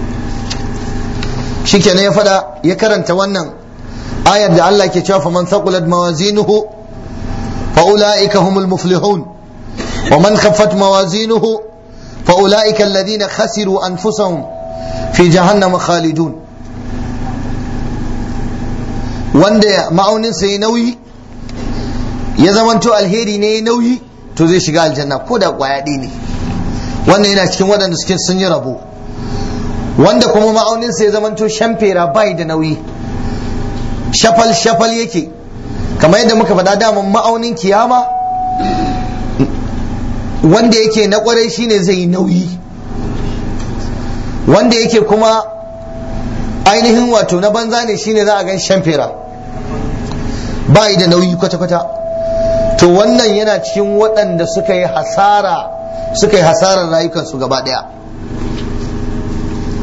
S1: shikenan ya fada ya karanta wannan ayar da Allah ke cewa faman thaqulat mawazinuhu fa ulaika humul muflihun wa man khaffat mawazinuhu fa ulaika alladhina khasiru anfusahum fi jahannam khalidun. wanda ma'aunin sa nauyi ya zamanto alheri ne nauyi, to zai shiga aljanna ko da kwaya ɗaya ne. wannan yana cikin waɗanda suke sun yi rabo. wanda kuma ma'aunin sa ya zamanto shamfera bai da nauyi, shafal shafal yake, kamar yadda muka faɗa daman ma'aunin kiyama wanda yake na kwarai shine zai yi nauyi, wanda yake kuma ainihin wato na banza ne shine za a gan shamfera bai da nauyi kwata-kwata. to wannan yana cikin waɗanda suka yi hasarar rayukansu gaba ɗaya.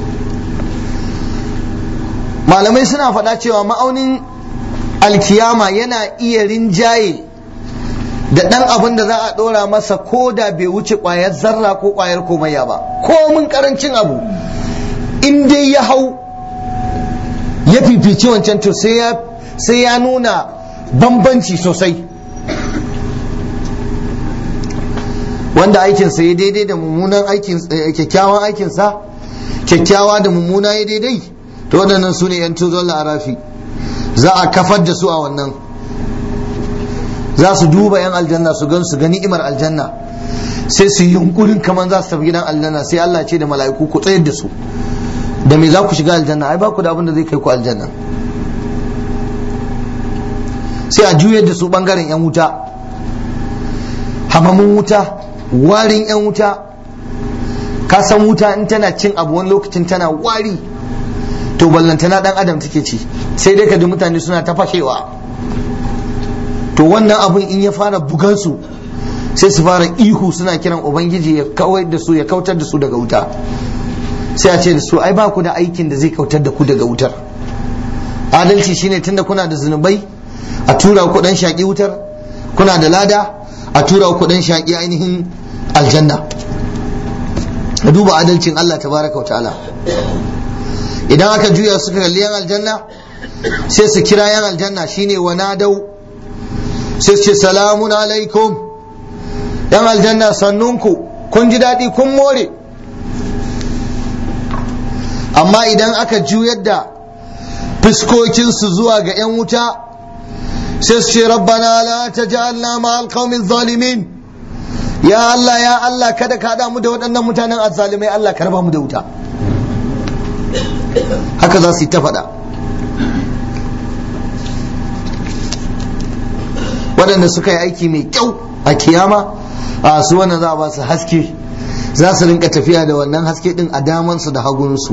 S1: malamai suna faɗa cewa ma'aunin alkiyama yana iya rinjaye da ɗan abin da za a ɗora masa ko da bai wuce ƙwayar zarra ko ƙwayar komayya ba, ko mun ƙarancin abu in dai ya hau ya fifici wancan to sai ya nuna bambanci sosai. Wanda aikinsa ya daidai da mummunan aikin, kyakkyawan aikinsa kyakkyawa da mummuna ya daidai, to waɗannan su ne 'yan tuzon la'arafi, za a kafar da su a wannan, za su duba 'yan aljanna su gan su ga ni'imar aljanna, sai su yi yunkurin kamar za su tafi gidan aljanna, sai Allah ce da mala'iku ku tsayar da su, da me za ku shiga aljanna, ai ba ku da abin da zai kai ku aljanna. Sai a juyar da su bangaren 'yan wuta, hamamin wuta, warin 'yan wuta. Ka san wuta in tana cin abu wani lokacin tana wari, to ballantana dan adam take ci, sai dai ka ji mutane suna ta fashewa. To wannan abun in ya fara bugan su sai su fara ihu suna kiran ubangiji ya kawar da su, ya kautar da su daga wuta. Sai a ce da su ai ba ku da aikin da zai kautar da ku daga wutar. Adalci shine tunda kuna da zunubai a tura ku dan shaki wutar, kuna da lada a tura ku dan shaki ainihin aljanna. A duba adalcin Allah tabaraka wa ta'ala. Idan aka juya suka kalli yan aljanna sai su kira yan aljanna, shine wa nadau, sai su ce salamun alaikum, yan aljanna sannunku, kun ji daɗi kun more. Amma idan aka juyar da fuskokinsu zuwa ga yan wuta sai su ce rabbana la taj'alna ma'al qaumiz zalimin, ya Allah kada ka haɗa mu da waɗannan mutanen azzalimai, Allah ka raba mu da wuta. Haka za su yi ta faɗa. Waɗanda suka yi aiki mai kyau a kiyama, a su wannan za a ba su haske, za su rinka tafiya da wannan haske ɗin a damansu da hagunsu.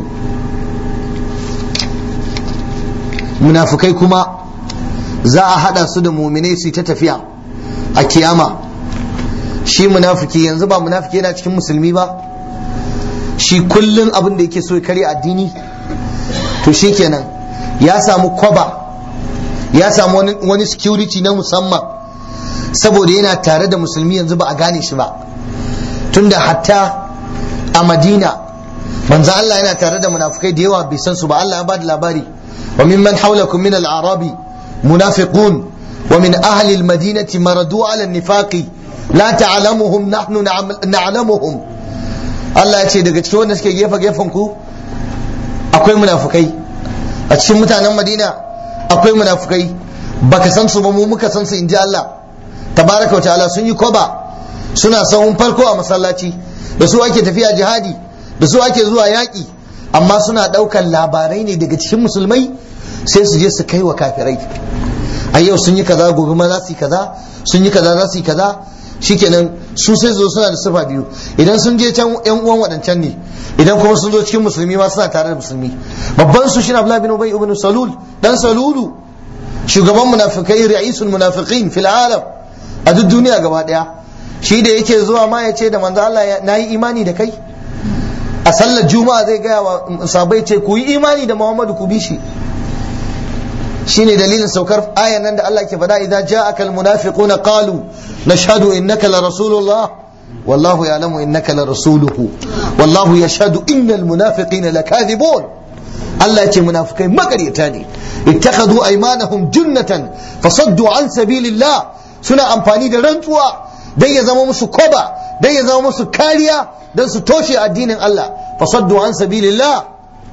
S1: Munafukai kuma za a haɗa su da muminai su yi ta tafiya a kiyama. Shi munafiki yanzu ba munafiki yana cikin musulmi ba, shi kullum abin da yake so ya karya addini, to shi kenan ya samu kwaba, ya samu wani security na musamman saboda yana tare da musulmi. Yanzu ba a gane shi ba, tunda hatta a Madina manzo Allah yana tare da munafikai da yawa bai san su ba. Allah ya bada labari, wa mimman hawlakum min al-a'rabi munafiqun wa min ahli al-madinati maradu ala an-nifaqi la ta'lamuhum nahnu na'lamuhum. Allah ya ce daga cikin wanda suke gefen ku akwai munafukai, a cikin mutanen Madina akwai munafukai, baka san su ba mu muka san su, inji Allah tabaraka wa ta'ala. Sun yi koba, suna sahun farko a masallaci, da su ake tafiya jihadi, da su ake zuwa yaƙi, amma suna ɗaukar labarai ne daga cikin musulmai sai su je su kai wa kafirai. A yau sun yi kaza, gobe ma za su yi kaza, sun yi kaza za su yi kaza. Shikenan su sai zo suna da sifa biyu, idan sun je can yan uwan waɗancan ne, idan kuma sun zo cikin musulmi ma suna tare da musulmi. Babban su shine Abdullah bin Ubay ibn Salul, dan Salulu, shugaban munafikai, ra'isul munafiqin fil alam, a duk duniya gaba daya. Shi da yake zuwa ma ya ce da manzo Allah nayi imani da kai. A sallar juma'a zai gaya wa sahabbai ce ku yi imani da Muhammadu, ku bi shi. Shine dalilin saukar ayan nan da Allah ke faɗa, idza ja'aka almunafiquna qalu nashhadu innaka la rasulullah wallahu ya'lamu innaka la rasuluhu wallahu yashhadu innal munafiqina lakathibun. Allah ce munafikai makaryata ne, ittakhadhu aymanahum junnatan fasaddu an sabilillah, suna amfani da rantsuwa dan ya zama musu koba, dan ya zama musu kariya, dan su toshe addinin Allah. Fasaddu an sabilillah.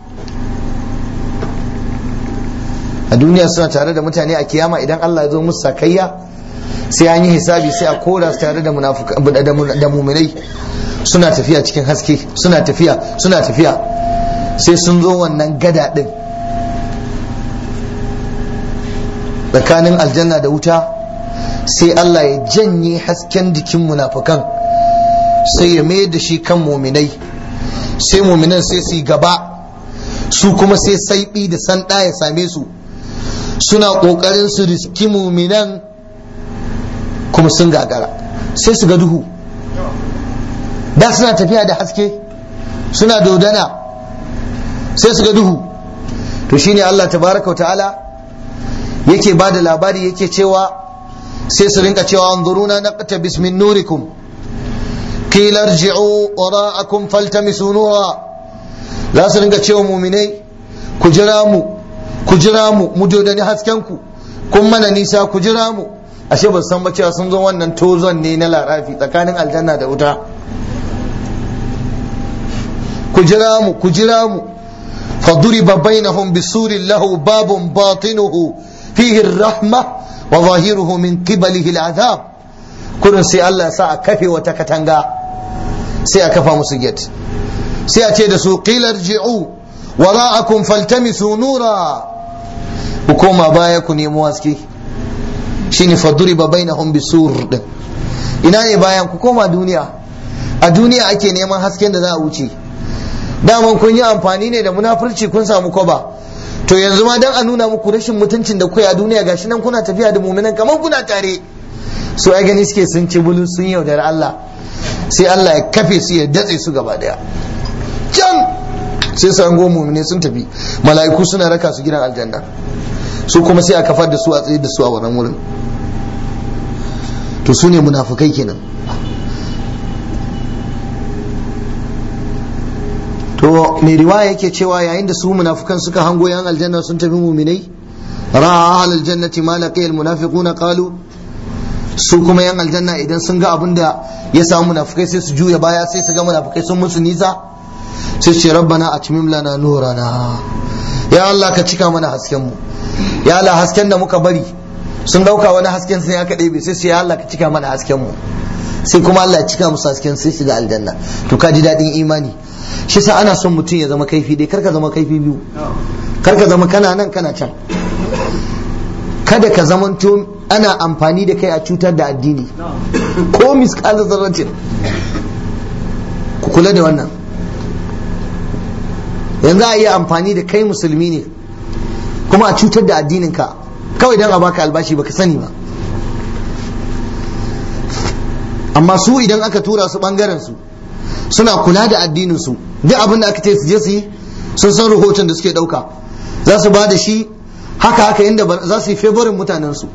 S1: A duniya suna tare da mutane, a kiyama idan Allah ya zo musu sakayya sai an yi hisabi, sai a kora su tare da muminai, suna tafiya cikin haske, suna tafiya sai sun zo wannan gada din tsakanin aljanna da wuta, sai Allah ya janye hasken jikin munafukan sai ya mayar da shi kan muminai, sai muminan sai su yi gaba, su kuma sai saiɓi da sanda ya same su, suna ƙoƙarin su riski muminan kuma sun gagara, sai su ga duhu. Da suna tafiya da haske, suna dodana, sai su ga duhu. to shine Allah tabaraka wa ta'ala yake bada labari yake cewa sai su rinka cewa anzuruna naqtabis min nurikum qila irji'u wara'akum faltamisu nura, za su rinka cewa mu'minai ku jira mu mu dodani hasken ku, kun mana nisa ku jira mu. Ashe ba san ba cewa sun zo wannan tozon ne na larafi tsakanin aljanna da wuta. ku jira mu faduriba bainahum bisurin lahu babun batinuhu fihi ar-rahma wa zahiruhu min qibalihi al-azab. kurin sai Allah ya sa a kafe wata katanga, sai a kafa musu gate, sai a ce da su qila irji'u wara'akum faltamisu nura, ku koma baya ku nemo haske. shine faduriba bainahum bisur din. ina ne bayan? ku koma duniya. a duniya ake neman hasken da za a wuce. daman kun yi amfani ne da munafurci kun samu koba, to yanzu ma dan a nuna muku rashin mutuncin da kuke a duniya, gashi nan kuna tafiya da mu'minan kamar kuna tare, su ai gani suke sun ci bulu sun yaudar Allah, sai Allah ya kafe su ya datse su gaba daya can, sai su hango mu'mine sun tafi, mala'iku suna raka su gidan aljanna, su kuma sai a kafar da su a tsaye da su a wannan wurin. to su ne munafukai kenan. to mai riwaya yake cewa yayin da su munafukan suka hango yan aljanna sun tafi muminai, ra'a ahlul jannati ma laqiya al munafiquna qalu, su kuma yan aljanna idan sun ga abin da ya samu munafukai sai su juya baya, sai su ga munafukai sun musu nisa, sai su ce rabbana atmim lana nurana, ya Allah ka cika mana hasken mu, ya Allah hasken da muka bari sun dauka wani hasken sai aka ɗebe, sai su ya Allah ka cika mana hasken mu, sai kuma Allah ya cika musu hasken sai su ga aljanna. to ka ji daɗin imani. shi sa ana son mutum ya zama kaifi dai, karka zama kaifi biyu, karka zama kana nan kana can, kada ka zamanto ana amfani da kai a cutar da addini ko miskalar zarratin. ku kula da wannan. yanzu a iya amfani da kai musulmi ne kuma a cutar da addinin ka kawai dan a baka albashi baka sani ba. amma su idan aka tura su bangaren su suna kula da addinin su, duk abin da aka ce su je su yi sun san rahoton da suke dauka, za su ba da shi haka inda za su yi favorin mutanen su.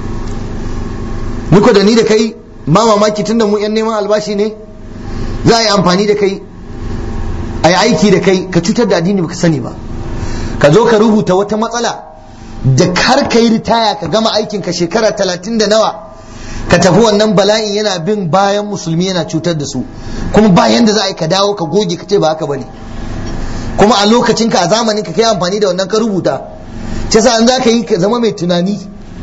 S1: muka da ni da kai ba mamaki tunda mu yan neman albashi ne za a yi amfani da kai a yi aiki da kai ka cutar da addini baka sani ba, ka zo ka rubuta wata matsala da har ka yi ritaya ka gama aikin ka shekara 30 da nawa, ka tafi wannan bala'in yana bin bayan musulmi yana cutar da su, kuma bayan da za a yi ka dawo ka goge ka ce ba haka bane, kuma a lokacin ka a zamanin ka kai amfani da wannan ka rubuta. ce sa an za ka yi ka zama mai tunani,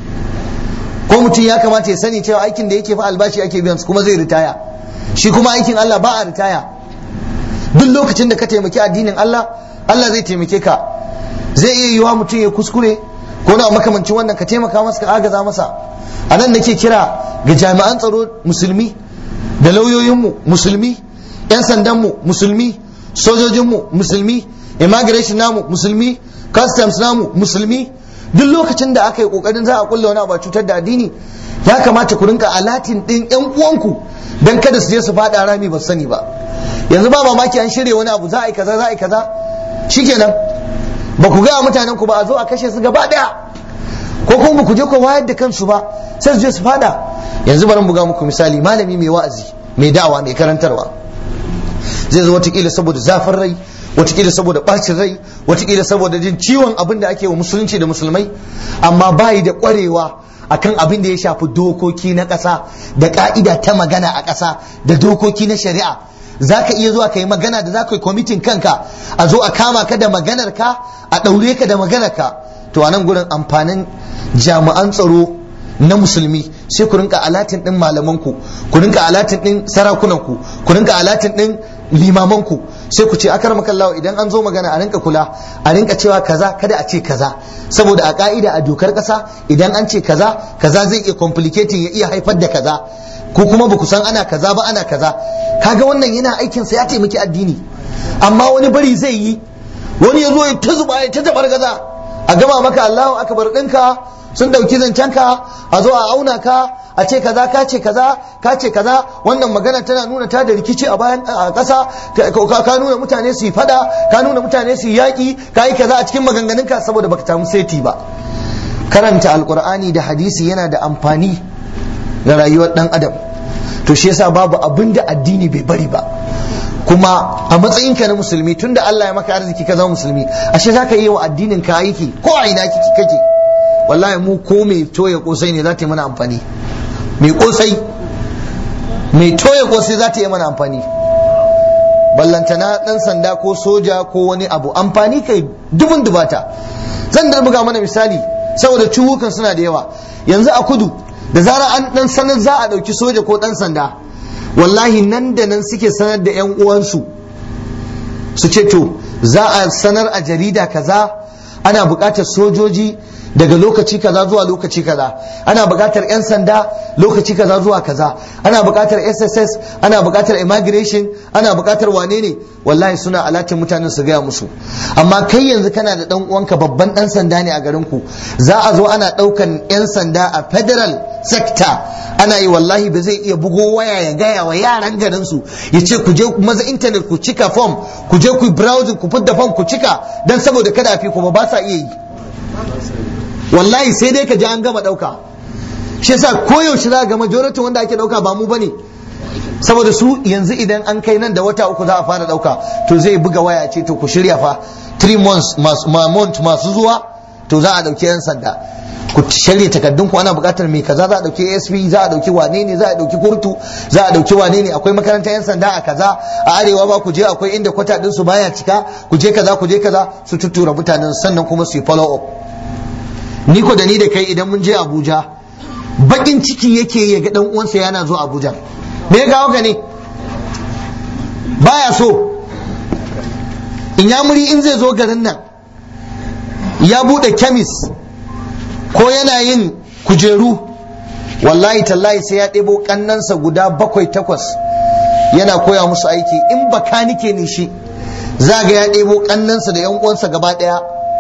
S1: ko mutum ya kamata ya sani cewa aikin da yake fa albashi ake biyan su kuma zai ritaya, shi kuma aikin Allah ba a ritaya. duk lokacin da ka taimaki addinin Allah, Allah zai taimake ka. zai iya yiwa mutum ya kuskure ko na makamancin wannan, ka taimaka masa ka agaza masa. a nan nake kira ga jami'an tsaro musulmi da lauyoyinmu musulmi, 'yan sandanmu musulmi, sojojinmu musulmi, immigration namu musulmi, customs namu musulmi. duk lokacin da aka yi kokarin za a kulle wani abu a cutar da addini, ya kamata ku rinka alatin din 'yan uwanku dan kada su je su fada rami ba su sani ba. yanzu ba mamaki an shirya wani abu za a yi kaza za a yi kaza, shikenan ba ku gaya mutanen ku ba, a zo a kashe su gaba daya, ko kuma ku je ku wayar da kansu ba sai su je su fada. yanzu bari mu buga muku misali, malami mai wa'azi mai da'awa mai karantarwa zai zo watakila saboda zafin rai, watakila saboda bacin rai, watakila saboda jin ciwon abin da ake wa musulunci da musulmai, amma bayi da kwarewa akan abin da ya shafi dokoki na ƙasa da ka'ida ta magana a ƙasa da dokoki na shari'a. za ka iya zuwa ka yi magana da za ka yi kwamitin kanka, a zo a kama ka da maganar ka, a ɗaure ka da maganar ka. to a nan gurin amfanin jami'an tsaro na musulmi sai ku rinka alatin din malamanku, ku rinka alatin din sarakunanku, ku rinka alatin din limamanku, sai ku ce akaramakallahu idan an zo magana a rinka kula, a rinka cewa kaza kada a ce kaza, saboda a ka'ida a dokar kasa idan an ce kaza kaza zai iya complicating ya iya haifar da kaza, ko kuma ba ku san ana kaza ba ana kaza. kaga wannan yana aikin sa ya taimaki addini. amma wani bari zai yi, wani ya zo ya ta zuba ya ta tabargaza, a gama maka Allahu akbar ɗinka sun dauki zancenka, a zo a auna ka a ce kaza ka ce kaza wannan magana tana nuna ta da rikici a bayan a ƙasa ka nuna mutane su yi fada ka nuna mutane su yi yaƙi ka yi kaza a cikin maganganunka saboda baka samu seti ba. Karanta alkur'ani da hadisi yana da amfani ga rayuwar dan adam, to shi yasa babu abin da addini bai bari ba. Kuma a matsayinka na musulmi, tunda Allah ya maka arziki ka zama musulmi, ashe zaka yi wa addinin ka aiki ko a ina kake. Wallahi mu ko mai toya kosai ne za ta yi mana amfani, mai toya kosai za ta yi mana amfani, ballantana dan sanda ko soja ko wani abu, amfani kai dubun dubata. Zan buga mana misali saboda ciwukan suna da yawa. Yanzu a kudu da zara an dan sanar za a dauki soja ko dan sanda, wallahi nan da nan suke sanar da yan uwansu su ce to za a sanar a jarida kaza ana buƙatar sojoji daga lokaci kaza zuwa lokaci kaza, ana buƙatar 'yan sanda lokaci kaza zuwa kaza, ana buƙatar SSS, ana buƙatar immigration, ana buƙatar wane ne. Wallahi suna alatin mutanen su gaya musu. Amma kai yanzu kana da ɗan uwanka babban ɗan sanda ne a garin ku, za a zo ana ɗaukan 'yan sanda a federal sector ana yi, wallahi ba zai iya bugo waya ya gaya wa yaran garin su ya ce ku je maza internet ku cika form, ku je ku browsing ku fidda form ku cika dan saboda kada a fi kuma ba sa iya yi. Wallahi sai dai ka ji an gama dauka. Shi yasa koyaushe za ga majority wanda ake dauka ba mu bane, saboda su yanzu idan an kai nan da wata uku za a fara dauka, to zai buga waya ce to ku shirya fa 3 months masu zuwa to za a dauki yan sanda, ku shirya takardun ku, ana buƙatar mai kaza za a dauki ASP, za a dauki wane ne, za a dauki kurtu, za a dauki wane ne, akwai makarantar yan sanda a kaza a arewa ba ku je, akwai inda kwata din su baya cika, ku je kaza su tuttura mutanen, sannan kuma su yi follow up. Ni ko da ni da kai idan mun je Abuja bakin ciki yake ya ga dan uwansa yana zo Abuja. Me ya kawo ka ne? Baya so. Inyamuri in zai zo garin nan ya bude kemis ko yana yin kujeru, wallahi tallahi sai ya ɗebo kannansa guda 7-8 yana koya musu aiki. In bakanike ne shi za ga ya ɗebo kannansa da yan uwansa gaba ɗaya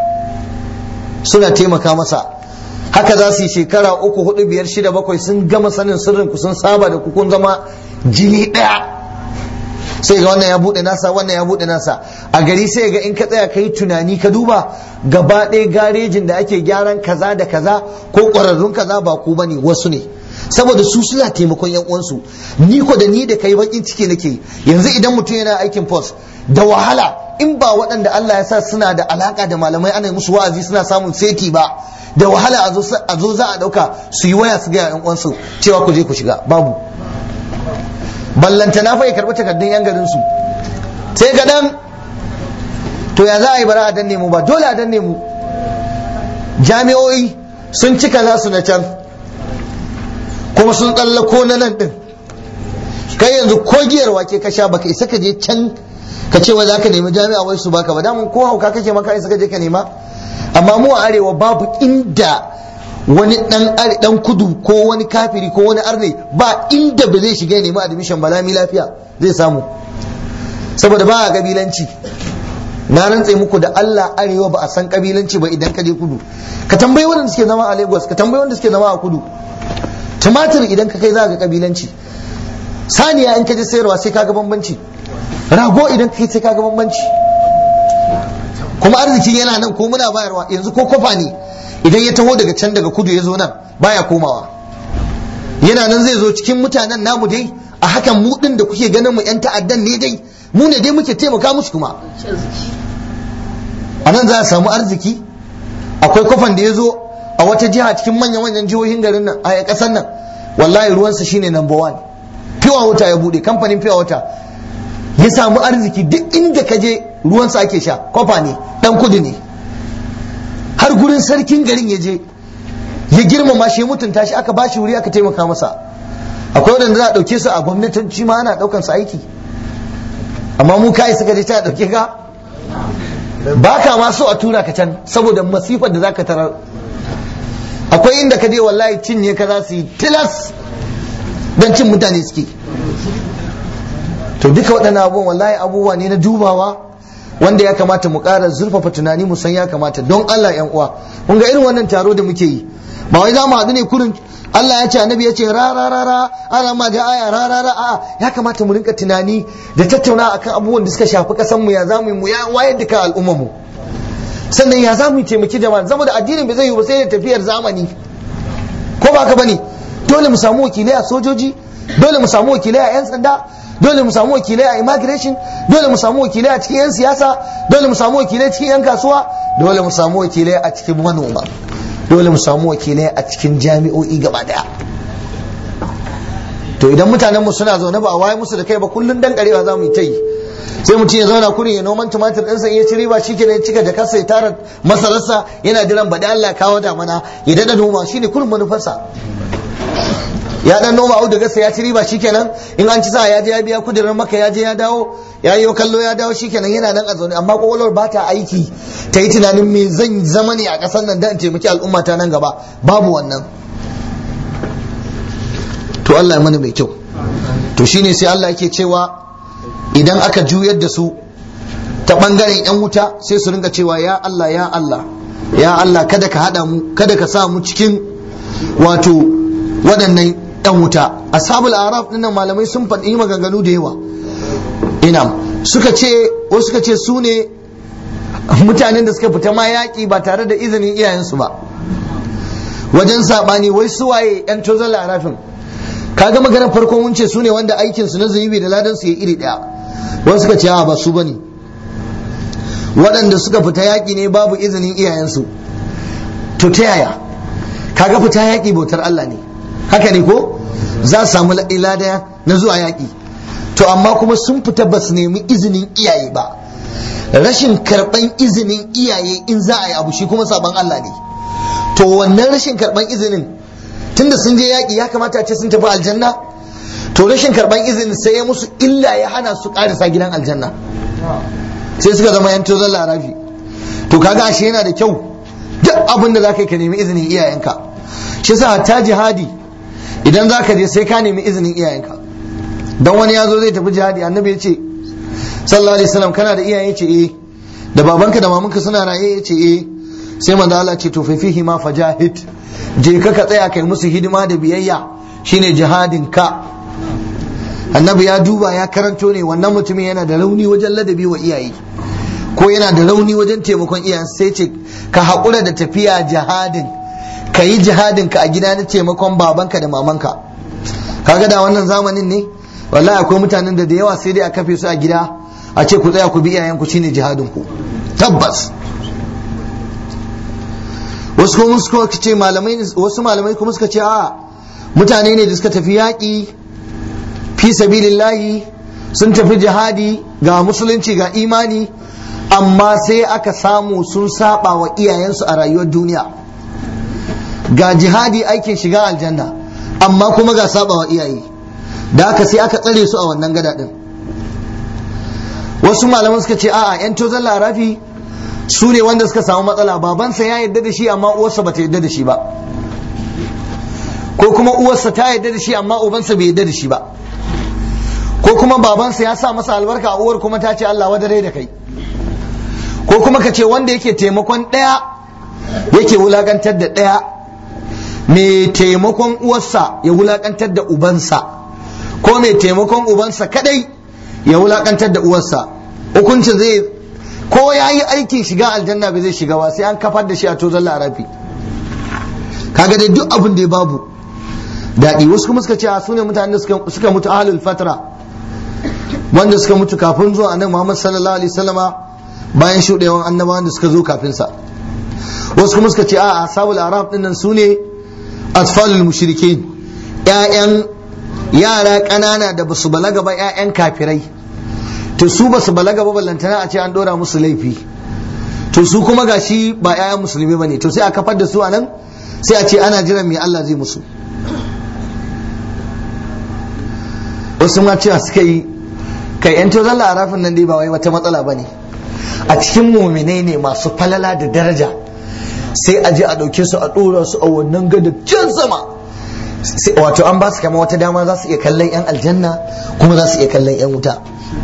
S1: suna taimaka masa. Haka za su yi shekara 3, 4, 5, 6, 7 sun gama sanin sirrin ku, sun saba da ku, kun zama jini daya. Sai ga wannan ya bude nasa, wannan ya bude nasa a gari. Sai ga in ka tsaya kai tunani ka duba gaba ɗaya garejin da ake gyaran kaza da kaza ko ƙwararrun kaza ba ku bane, wasu ne, saboda su suna taimakon yan uwansu. Ni ko da ni da kai bakin ciki nake yanzu idan mutum yana aikin post da wahala, in ba waɗanda Allah ya sa suna da alaka da malamai ana musu wa'azi suna samun seti ba, da wahala a zo za a ɗauka su yi waya su ga yan uwansu cewa ku je ku shiga, babu. Ballantana fa ya karɓi takardun yan garin su sai gadan. To ya za a yi bara a danne mu? Ba dole a danne mu. Jami'o'i sun cika za su na can kuma sun tsallako na nan din. Kai yanzu ko giyar wake ka sha baka isa ka je can ka ce wai za ka nemi jami'a wai su baka ba, damun ko hauka kake maka isa ka je ka nema. Amma mu a arewa babu inda wani dan kudu ko wani kafiri ko wani arne ba inda ba zai shiga nemi admission ba, lami lafiya zai samu, saboda ba a kabilanci. Na rantse muku da Allah arewa ba a san kabilanci ba. Idan ka je kudu ka tambayi wanda suke zama a Lagos, ka tambayi wanda suke zama a kudu. Tumatir idan ka kai za ga kabilanci, saniya in ka je sayarwa sai ka ga bambanci, rago idan ka kai sai ka ga bambanci. Kuma arziki yana nan ko muna bayarwa. Yanzu ko kofa ne idan ya taho daga can daga kudu ya zo nan baya komawa, yana nan zai zo cikin mutanen namu dai. A hakan mu din da kuke ganin mu yan ta'addan ne dai, mu ne dai muke taimaka musu. Kuma a nan za a samu arziki. Akwai kofan da ya zo a wata jiha cikin manyan jihohin garin nan a ƙasar nan, wallahi ruwansa shine number 1. Pure water ya bude, kamfanin pure water ya samu arziki. Duk inda ka je ruwansa ake sha, kofa ne, dan kudu ne. Har gurin sarkin garin ya je ya girmama shi, mutunta shi, aka ba shi wuri, aka taimaka masa. Akwai wadanda za a dauke su a gwamnatanci ma ana daukan su aiki, amma mu kai suka je ta dauke ka, ba ka ma so a tura ka can saboda masifar da zaka tarar. Akwai inda ka je wallahi cinye ka za su yi tilas dan cin mutane suke. To duka waɗannan abubuwan wallahi abubuwa ne na dubawa wanda ya kamata mu ƙara zurfafa tunani, mu san ya kamata don Allah yan uwa. Kun ga irin wannan taro da muke yi, ba wai za mu haɗu ne kurin Allah ya ce annabi ya ce ra ana ma da aya ra a ya kamata mu rinka tunani da tattauna akan abubuwan da suka shafi kasan mu ya zamu mu ya wayar da kan al'ummar mu sannan ya zamu taimaki jama'a zama da addinin bai zai yi ba sai da tafiyar zamani ko ba ka bane dole mu samu wakilai a sojoji dole mu samu wakilai a yan sanda dole mu samu wakilai a immigration dole mu samu wakilai a cikin yan siyasa dole mu samu wakilai cikin yan kasuwa dole mu samu wakilai a cikin manoma dole mu samu wakilai a cikin jami'o'i gaba daya to idan mutanen mu suna zaune ba a waye musu da kai ba kullun dan karewa za mu yi ta yi sai mutum ya zauna kurin ya noman tumatir ɗinsa ya ci riba shi ke ya cika jakarsa ya tara masararsa yana jiran baɗi Allah kawo damana ya daɗa noma shi ne kurin manufarsa ya dan noma audugarsa ya ci riba shikenan in an ci sa ya je ya biya kudirar maka ya je ya dawo ya yi kallo ya dawo shikenan yana nan a zaune amma kwakwalwar ba ta aiki ta yi tunanin me zan zama ne a ƙasar nan da in taimaki al'umma ta nan gaba babu wannan to Allah ya mana mai kyau to shine sai Allah yake cewa idan aka juyar da su ta bangaren yan wuta sai su ringa cewa ya Allah ya Allah ya Allah kada ka hada mu kada ka sa mu cikin wato waɗannan yan wuta ashabul araf dinnan malamai sun faɗi maganganu da yawa ina suka ce su ne mutanen da suka fita ma yaƙi ba tare da izinin iyayensu ba wajen saɓani wai su waye yan tozal arafin kaga maganar farko mun ce su ne wanda aikin su na zunubi da ladan su ya iri ɗaya wasu suka ce ba su bane waɗanda suka fita yaƙi ne babu izinin iyayensu to ta yaya kaga fita yaƙi bautar Allah ne haka ne ko za su samu lada na zuwa yaƙi to amma kuma sun fita ba su nemi izinin iyaye ba rashin karɓan izinin iyaye in za a yi abu shi kuma saban Allah ne to wannan rashin karɓan izinin tunda sun je yaƙi ya kamata a ce sun tafi aljanna to rashin karɓan izinin sai ya musu illa ya hana su ƙarisa gidan aljanna sai suka zama yan tozon larafi to kaga ashe yana da kyau duk abin da za ka yi ka nemi izinin iyayenka shi sa hatta jihadi idan za ka je sai ka nemi izinin iyayenka don wani ya zo zai tafi jihadi annabi ya ce sallallahu alaihi wasallam kana da iyaye ce eh da babanka da mamanka suna raye ya ce eh sai manzo Allah ce to fa fihi ma fajahid je ka tsaya kai musu hidima da biyayya shine jihadin ka annabi ya duba ya karanto ne wannan mutumin yana da rauni wajen ladabi wa iyaye ko yana da rauni wajen taimakon iyayen sai ce ka haƙura da tafiya jihadin ka yi jihadin ka a gida na taimakon babanka da mamanka kaga da wannan zamanin ne wallahi akwai mutanen da yawa sai dai a kafe su a gida a ce ku tsaya ku bi iyayen ku shine jihadin ku tabbas wasu malamai kuma suka ce a mutane ne da suka tafi yaƙi fi sabilillahi sun tafi jihadi ga musulunci ga imani amma sai aka samu sun saba wa iyayensu a rayuwar duniya ga jihadi aikin shiga aljanna amma kuma ga saba wa iyaye da haka sai aka tsare su a wannan gada din wasu malaman suka ce a'a yan tozon larafi su ne wanda suka samu matsala babansa ya yarda da shi amma uwarsa bata yarda da shi ba ko kuma uwarsa ta yarda da shi amma ubansa bai yarda da shi ba ko kuma babansa ya sa masa albarka a uwar kuma ta ce Allah wadare da kai ko kuma ka ce wanda yake taimakon ɗaya yake wulakantar da ɗaya mai taimakon uwarsa ya wulakantar da ubansa ko mai taimakon ubansa kadai ya wulakantar da uwarsa hukuncin zai ko ya yi aikin shiga aljanna bai zai shiga ba sai an kafar da shi a tozon larafi kaga dai duk abin da ya babu daɗi wasu kuma suka ce su ne mutanen da suka mutu ahlul fatra wanda suka mutu kafin zuwa annabi Muhammad sallallahu alaihi wasallama bayan shuɗewan annabawan da suka zo kafin sa wasu kuma suka ce a ashabul araf dinnan su ne atfalul mushrikin ƴaƴan yara ƙanana da basu balaga ba ƴaƴan kafirai to su basu balaga ba ballantana a ce an dora musu laifi to su kuma gashi ba ƴaƴan musulmi bane to sai a kafar da su a nan sai a ce ana jiran me Allah zai musu wasu ma cewa suka yi kai yan tozon arafin nan dai ba wai wata matsala bane a cikin muminai ne masu falala da daraja sai a je a ɗauke su a ɗora su a wannan gada can sama wato an ba su kama wata dama za su iya kallon 'yan aljanna kuma za su iya kallon 'yan wuta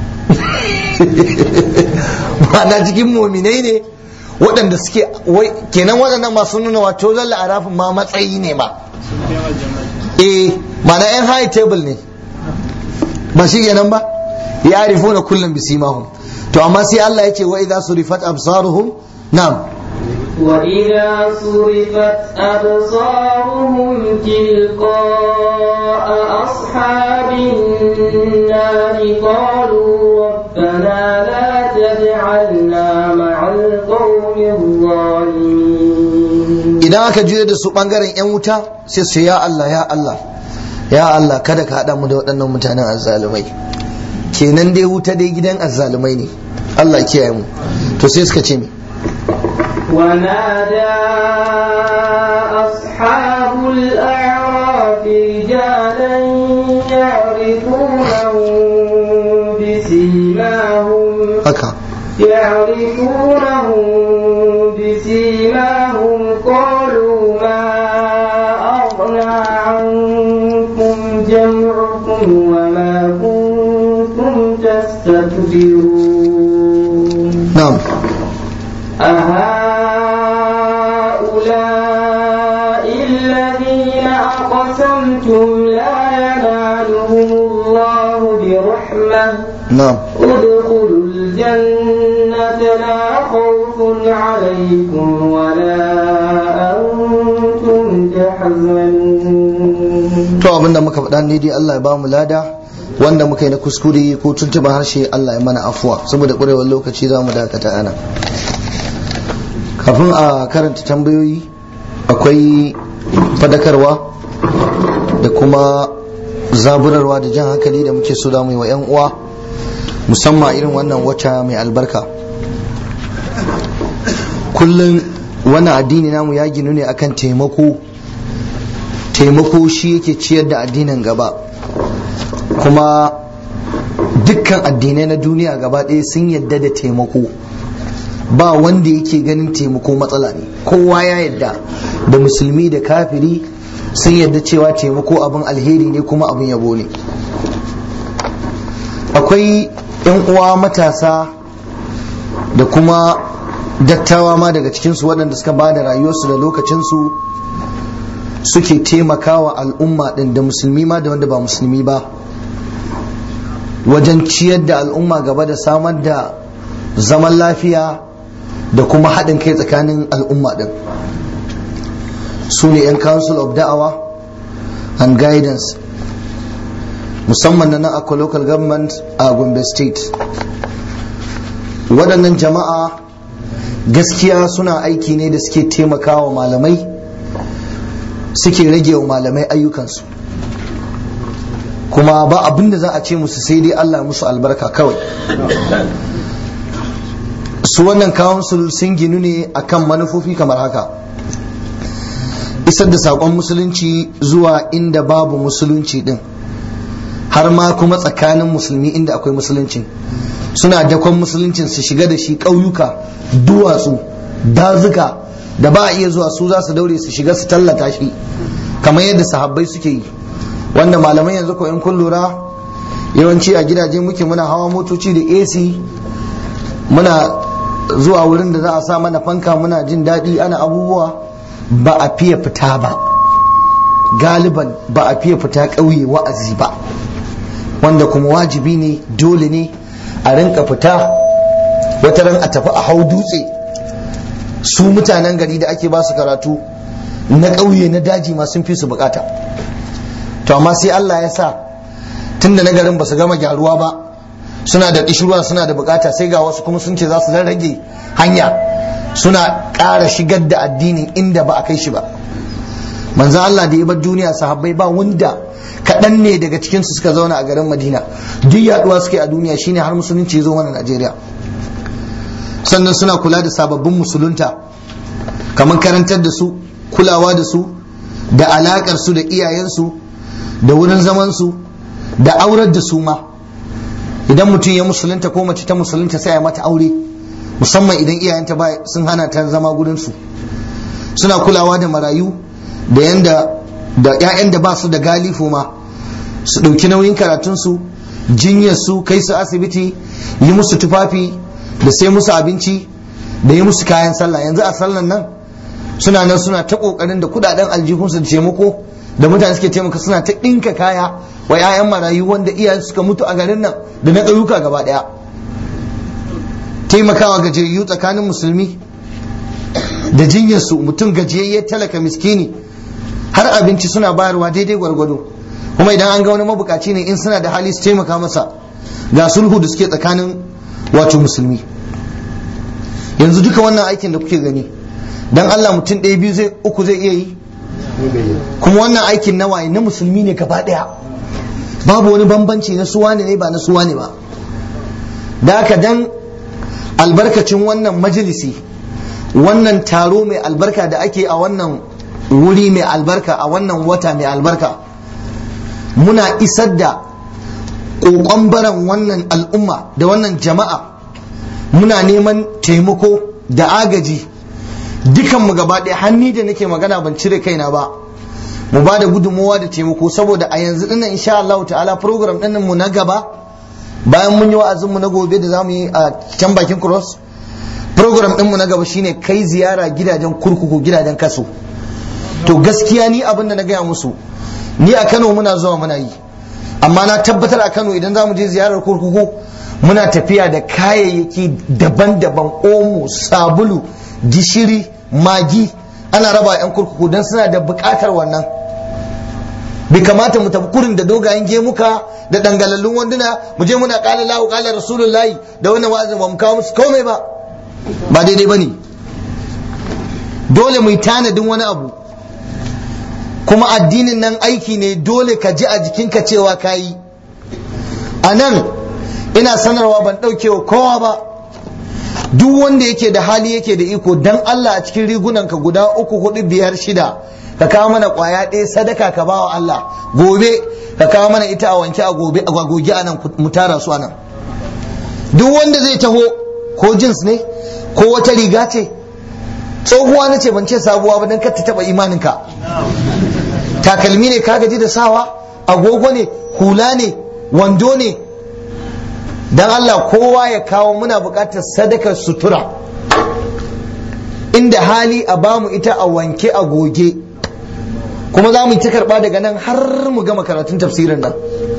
S1: ma'ana cikin muminai ne waɗanda suke kenan waɗannan masu nuna wato zalla arafin ma matsayi ne ma mana yan high table ne ba shi kenan ba ya arifuna kullum bisimahum to amma sai Allah ya ce wa idza surifat absaruhum na'am
S2: وإذا صرفت أبصارهم تلقاء أصحاب النار قالوا ربنا لا تجعلنا مع القوم الظالمين.
S1: idan aka juya da su bangaren yan wuta sai su ya Allah ya Allah ya Allah kada ka haɗa mu da waɗannan mutanen azzalumai. Kenan dai wuta dai gidan azzalumai ne, Allah kiyaye mu. To sai suka ce mi
S2: ونادى أصحاب الأعراف رجالا يعرفونهم بسيماهم قالوا ما أغنى عنكم جمعكم وما كنتم تستكبرون.
S1: نعم.
S2: أهؤلاء الذين أقسمتم لا ينالهم الله برحمة.
S1: نعم.
S2: ادخلوا الجنة لا خوف عليكم ولا أنتم تحزنون.
S1: To abinda muka faɗa ne dai Allah ya ba mu lada, wanda muka yi na kuskure ko tuntuɓa harshe Allah ya mana afuwa, saboda ƙurewar lokaci za mu dakata ana. Kafin a karanta tambayoyi akwai fadakarwa da kuma zaburarwa da jan hankali da muke so da mu yi wa 'yan uwa, musamman irin wannan wata mai albarka. Kullum wannan addini namu ya ginu ne akan taimako shi yake ciyar da addinin gaba, kuma dukkan addinai na duniya gaba ɗaya sun yadda da taimako, ba wanda yake ganin taimako matsala ne. Kowa ya yadda, da musulmi da kafiri sun yadda cewa taimako abin alheri ne kuma abin yabo ne. Akwai 'yan uwa matasa da kuma dattawa ma daga cikinsu waɗanda suka ba da rayuwarsu da lokacinsu suke taimakawa al'umma ɗin, da musulmi ma da wanda ba musulmi ba, wajen ciyar da al'umma gaba da samar da zaman lafiya da kuma haɗin kai tsakanin al'umma ɗin. Su ne 'yan Council of Da'awa and Guidance, musamman na nan Akwa Local Government a Gombe State. Waɗannan jama'a gaskiya suna aiki ne da suke taimakawa malamai, suke rage wa malamai ayyukansu, kuma ba abin da za a ce musu sai dai Allah musu albarka kawai. Su wannan council sun ginu ne akan manufofi kamar haka: isar da saƙon musulunci zuwa inda babu musulunci din, har ma kuma tsakanin musulmi inda akwai musulunci. Suna dakon musuluncin su shiga da shi ƙauyuka, duwatsu, dazuka da ba a iya zuwa, su za su daure su shiga su tallata shi kamar yadda sahabbai suke yi. Wanda malamai yanzu ko in kun lura, yawanci a gidaje muke, muna hawa motoci da AC, muna zuwa wurin da za a sa mana fanka, muna jin daɗi, ana abubuwa. Ba a fiye fita ba, galiban ba a fiye fita ƙauye wa'azi ba, wanda kuma wajibi ne, dole ne a rinka fita. Wata ran a tafi a hau dutse, su mutanen gari da ake ba su karatu na ƙauye na daji ma sun fi su bukata. To amma sai Allah ya sa tunda na garin ba su gama gyaruwa ba, suna da ƙishirwa, suna da bukata, sai ga wasu kuma sun ce za su rage hanya, suna ƙara shigar da addinin inda ba a kai shi ba. Manzan Allah da ya bar duniya, sahabbai ba wanda, kaɗan ne daga cikinsu suka zauna a garin Madina, duk yaduwa suke a duniya, shine har musulunci ya zo mana Najeriya. Sannan suna kula da sababbin musulunta, kamar karantar da su, kulawa da su, da alakar su da iyayensu, da wurin zaman su, da aurar da su ma. Idan mutum ya musulunta ko mace ta musulunta sai ya mata aure, musamman idan iyayenta ba sun hana ta zama gurin su. Suna kulawa da marayu, da ƴaƴan da ba su da galifu ma, su ɗauki nauyin karatun su, jinyar su, kai su asibiti, yi musu tufafi, da sai musu abinci, da yi musu kayan sallah. Yanzu a sallan nan suna ta kokarin da kudaden aljihunsu da taimako da mutane suke taimaka suna ta ɗinka kaya wa 'ya'yan marayu wanda iyayen suka mutu a garin nan da na ƙauyuka gaba ɗaya. Taimakawa gajiyayyu tsakanin musulmi da jinyarsu, mutum gajiyayye talaka miskini har abinci suna bayarwa daidai gwargwado, kuma idan an ga wani mabukaci ne in suna da hali su taimaka masa. Ga sulhu da suke tsakanin wato musulmi. Yanzu duka wannan aikin da kuke gani dan Allah mutum ɗaya biyu zai uku zai iya yi, kuma wannan aikin na waye na musulmi ne gaba ɗaya, babu wani bambanci na suwa ne ba na suwa ne ba. Da haka dan albarkacin wannan majalisi, wannan taro mai albarka da ake a wannan wuri mai albarka, a wannan wata mai albarka, muna isar da ƙoƙon baran wannan al'umma da wannan jama'a, muna neman taimako da agaji dukanmu gaba ɗaya. Hanni da nake magana ban cire kaina ba, mu ba da gudunmowa da taimako, saboda a yanzu dinnan insha Allah ta'ala program ɗinnan mu na gaba, bayan mun yi wa'azinmu na gobe da za mu yi a can bakin cross, program ɗinmu na gaba shine kai ziyara gidajen kurkuku, gidajen kaso. To gaskiya ni abin da na gaya musu, ni a Kano muna zuwa muna yi, amma na tabbatar a Kano idan za mu je ziyarar kurkuku muna tafiya da kayayyaki daban-daban, omo, sabulu, gishiri, magi, ana raba 'yan kurkuku don suna da buƙatar wannan. Bai kamata mu tafi kurin da dogayen gemuka da dangalallun wanduna mu je muna ƙala lahu ƙala rasulullahi da wannan wa'azin ba mu kawo musu komai ba, ba daidai ba ne. Dole mu yi tanadin wani abu, kuma addinin nan aiki ne, dole ka ji a jikinka cewa ka yi. A nan ina sanarwa ban ɗaukewa kowa ba, duk wanda yake da hali yake da iko, dan Allah a cikin rigunanka guda 3, 4, 5, 6 ka kawo mana ƙwaya ɗaya sadaka ka bawa Allah, gobe ka kawo mana ita a wanke a gobe a goge a nan mu tara su a nan. Duk wanda zai taho, ko jins ne ko wata riga ce tsohuwa, na ce ban ce sabuwa ba dan kar ta taɓa imaninka, takalmi ne ka gaji da sawa, agogo ne, hula ne, wando ne, dan Allah kowa ya kawo, muna buƙatar sadakar sutura, inda hali a bamu ita a wanke a goge, kuma za mu yi ta karɓa daga nan har mu gama karatun tafsirin nan.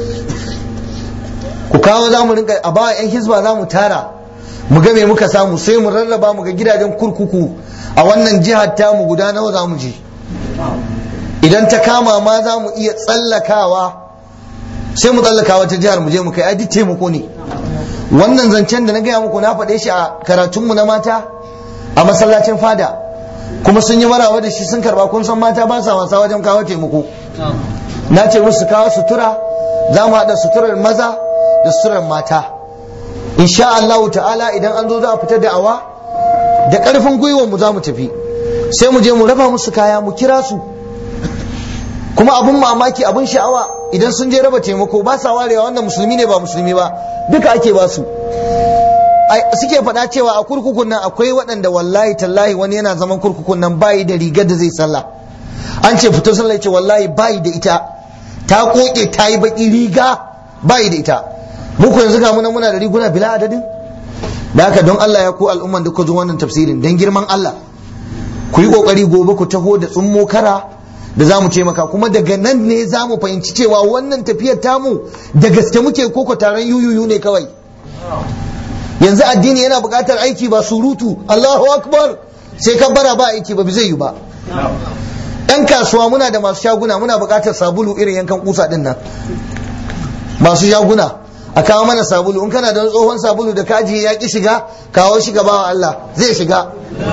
S1: Ku kawo, za mu rinka a bawa 'yan hizba, za mu tara mu ga me muka samu, sai mu rarraba mu ga gidajen kurkuku a wannan jihar tamu guda nawa za mu je. Idan ta kama ma za mu iya tsallakawa, sai mu tsallaka wata jihar mu je mu kai, ai duk taimako ne. Wannan zancen da na gaya muku na faɗe shi a karatunmu na mata a masallacin fada, kuma sun yi marawa da shi sun karba. Kun san mata ba sa wasa wajen kawo taimako. Na ce musu kawo sutura, za mu haɗa suturar maza da suturar mata. Insha Allah ta'ala idan an zo za a fita da'awa da ƙarfin gwiwar mu za mu tafi, sai mu je mu raba musu kaya, mu kira su. Kuma abun mamaki, abun sha'awa, idan sun je raba taimako ba sa warewa wanda musulmi ne ba musulmi ba, duka ake ba su. Suke faɗa cewa a kurkukun nan akwai waɗanda wallahi tallahi wani yana zaman kurkukun nan bayi da rigar da zai sallah. An ce fito sallah, ce wallahi bayi da ita, ta koke ta yi baki, riga bayi da ita. Muku yanzu ga muna da riguna bila adadin. Da haka don Allah ya ku al'umman da ku zo wannan tafsirin, dan girman Allah ku yi kokari gobe ku taho da tsummo kara da za mu taimaka, kuma daga nan ne za mu fahimci cewa wannan tafiyar tamu da gaske muke koko taron yuyuyu ne kawai. Yanzu addini yana buƙatar aiki ba surutu, Allahu akbar sai ka bara ba aiki ba zai yi ba. Yan kasuwa muna da masu shaguna, muna buƙatar sabulu irin yankan kusa din nan, masu shaguna a kawo mana sabulu. In kana da tsohon sabulu da kaji ya ki shiga, kawo shi gaba wa Allah, zai shiga.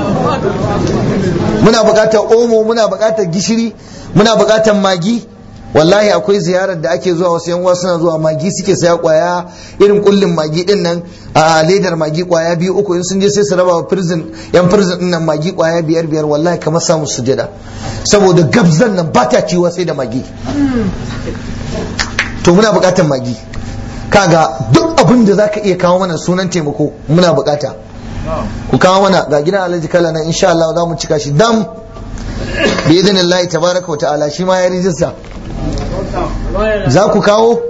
S1: Muna buƙatar omo, muna buƙatar gishiri, muna buƙatar magi. Wallahi akwai ziyarar da ake zuwa, wasu yan uwa suna zuwa, magi suke saya kwaya irin kullin magi din nan, a ledar magi kwaya 2, 3, in sun je sai su raba wa yan prison din nan magi kwaya 5, 5. Wallahi kamar samu sujada, saboda gabzan nan ba ta ciwa sai da magi. To muna buƙatar magi. Kaga duk abin da zaka iya kawo mana sunan taimako muna buƙata. Ku kawo mana, ga gidan Alhaji Kala nan insha Allah za mu cika shi dam bi idinillahi tabaraka wa ta'ala. Shi ma ya rijista. Za ku kawo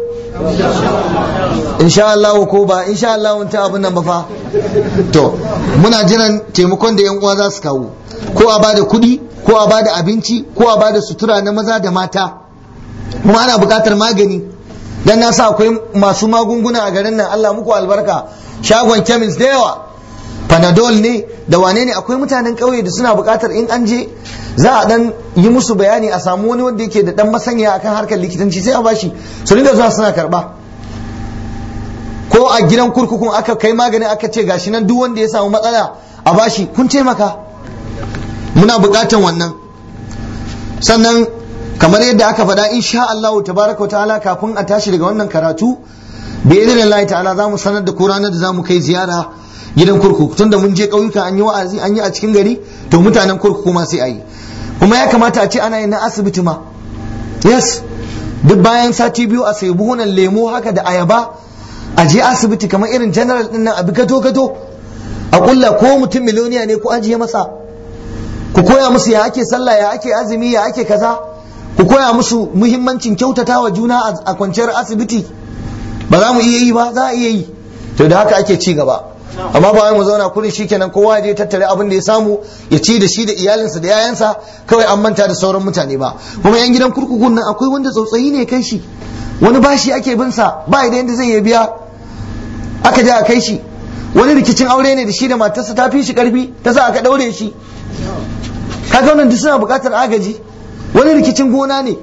S1: insha Allah, ko ba insha Allah ta abin nan ba fa. To muna jiran taimakon da yan uwa za su kawo, ko a bada kuɗi ko a bada abinci ko a bada sutura na maza da mata, kuma ana buƙatar magani. Dan na sa akwai masu magunguna a garin nan, Allah muku albarka, shagon chemist da yawa, panadol ne da wane ne. Akwai mutanen ƙauye da suna buƙatar in an je za a dan yi musu bayani, a samu wani wanda yake da dan masaniya akan harkar likitanci sai a bashi su ringa zuwa suna karba. Ko a gidan kurkukun aka kai magani aka ce gashi nan duk wanda ya samu matsala a bashi, kun ce maka muna buƙatar wannan. Sannan kamar yadda aka faɗa insha Allah tabaraka wa ta'ala kafin a tashi daga wannan karatu bi idnillahi ta'ala za mu sanar da ku ranar da za mu kai ziyara gidan kurkuku, tunda mun je ƙauyuka an yi wa'azi an yi a cikin gari, to mutanen kurkuku ma sai a yi. Kuma ya kamata a ce ana yin na asibiti ma, yes, duk bayan sati biyu a sai buhunan lemo haka da ayaba a je asibiti kamar irin general din nan, a bi gato a kulla ko mutum miliyoniya ne ku ajiye masa, ku koya musu ya ake sallah, ya ake azumi, ya ake kaza, ku koya musu muhimmancin kyautata wa juna a kwanciyar asibiti. Ba za mu iya yi ba, za a iya yi. To da haka ake ci gaba. Amma ba mu zauna kurin shikenan kowa ya je tattare abin da ya samu ya ci da shi da iyalinsa da yayansa, kawai an manta da sauran mutane ba. Kuma yan gidan kurkukun nan akwai wanda tsautsayi ne kai shi, wani bashi ake bin sa ba da yanda zai ya biya, aka je a kai shi. Wani rikicin aure ne da shi da matarsa ta fi shi karfi ta sa aka daure shi, kaga wannan duk suna buƙatar agaji. Wani rikicin gona ne,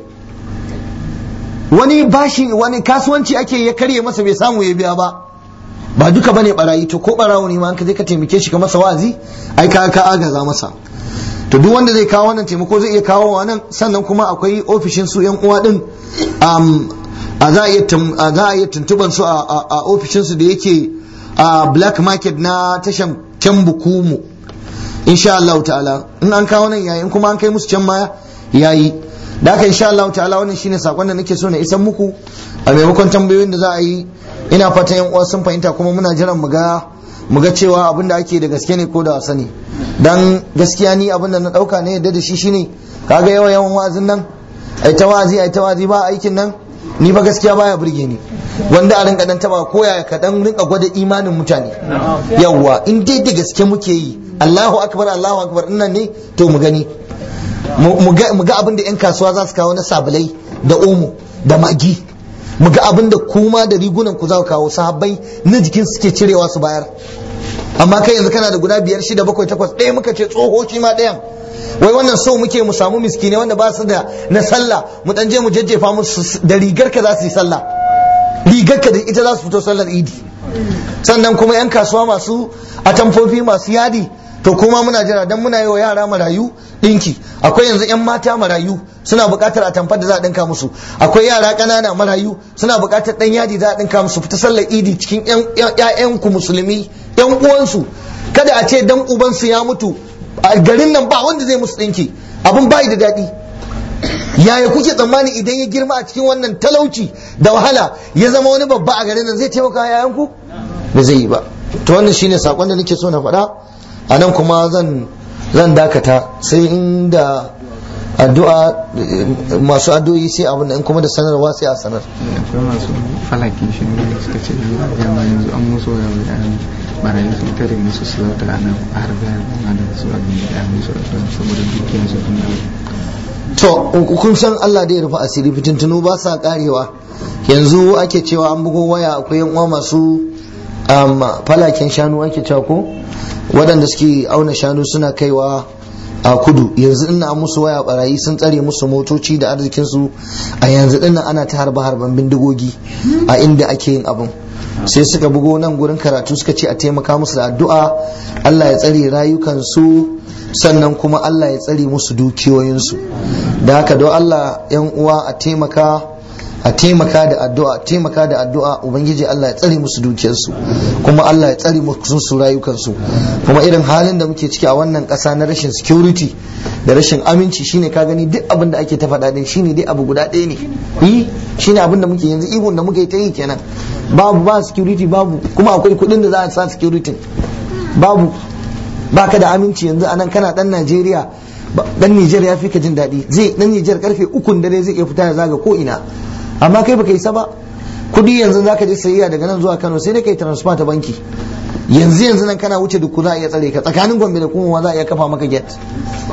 S1: wani bashi, wani kasuwanci ake ya karye masa bai samu ya biya ba duka bane barayi. To ko barawo ne ma an ka je ka taimake shi ka masa wa'azi, ai ka agaza masa. To duk wanda zai kawo wannan taimako zai iya kawo wannan. Sannan kuma akwai ofishin su yan uwa din, za a iya tuntuban su a ofishin su da yake a black market na tashan Kyambukumu, insha Allah ta'ala. In an kawo nan yayin kuma an kai musu can ma yayi. Da haka insha Allah ta'ala wannan shine sakon da nake so na isan muku a maimakon tambayoyin da za a yi. Ina fatan yan uwa sun fahimta, kuma muna jiran mu ga cewa abin da ake da gaske ne ko da wasa ne. Dan gaskiya ni abin da na dauka ne yadda da shi shine, kaga yawan wa'azin nan, ai ta wa'azi ba aikin nan, ni ba gaskiya baya burge ni. Wanda a rinka dan taba koya ka dan rinka gwada imanin mutane. Yawwa in dai da gaske muke yi, Allahu akbar nan ne, to mu gani mu ga abin da yan kasuwa za su kawo na sabulai da omo da magi, mu ga abin da kuma da rigunan ku za ku kawo, sahabbai na jikin suke cirewa su bayar. Amma kai yanzu kana da guda 5 6 7 8, ɗaya muka ce tsoho shi ma ɗayan. Wai wannan so muke mu samu miskine wanda ba su da na sallah, mu dan je mu jajjefa musu da rigar ka za su yi sallah, rigar ka da ita za su fito sallar idi. Sannan kuma yan kasuwa masu atamfofi masu yadi, to kuma muna jira, dan muna yi wa yara marayu dinki. Akwai yanzu yan mata marayu suna buƙatar atamfar da za a dinka musu, akwai yara ƙanana marayu suna buƙatar dan yadi za a dinka musu, fita sallar idi cikin ƴaƴan ku musulmi, yan uwansu. Kada a ce dan ubansu ya mutu a garin nan ba wanda zai musu dinki, abin bai da daɗi. Yaya kuke tsammani idan ya girma a cikin wannan talauci da wahala ya zama wani babba a garin nan zai taimaka yayanku? Ba zai yi ba. To wannan shine sakon da nake so na faɗa. A nan kuma zan dakata, sai inda addu'a masu addu'o'i sai abin in kuma da sanarwa sai a sanar.
S3: Akwai masu falakin shi ne suka ce jama'a yanzu an musu yayan barayi sun tare musu su zauta ana harbe da su abin da ya musu saboda dukiyar su kun
S1: to kun san Allah da ya rufe asiri, fitintunu ba sa karewa. Yanzu ake cewa an bugo waya, akwai yan uwa masu falakin shanu ake cewa ko waɗanda suke auna shanu suna kaiwa a kudu. Yanzu ina musu waya, barayi sun tsare musu motoci da arzikinsu. A yanzu dinnan ana ta harban bindigogi a inda ake yin abin. Sai suka bugo nan gurin karatu suka ce a taimaka musu da addu'a, Allah ya tsare rayukansu, sannan kuma Allah ya tsare musu dukiyoyinsu. Da haka don Allah yan uwa a taimaka da addu'a, ubangiji Allah ya tsare musu dukiyarsu, kuma Allah ya tsare musu su rayukansu. Kuma irin halin da muke ciki a wannan ƙasa na rashin security da rashin aminci, shine ka gani duk abin da ake ta faɗa din shine dai abu guda ɗaya ne, shine abin da muke yanzu, ihun da muke ta yi kenan. Ba security, babu kuma akwai kuɗin da za a sa security, babu, baka da aminci yanzu anan kana dan Najeriya, dan Nijar ya fi ka jin daɗi. Dan Nijar karfe 3 dare zai iya fita ya zaga ko ina, amma kai baka isa ba. Kudi yanzu zaka je sayayya daga nan zuwa Kano sai dai kai transfer ta banki. Yanzu nan kana wuce duk za a iya tsare ka, tsakanin Gombe da kuma za a iya kafa maka gate.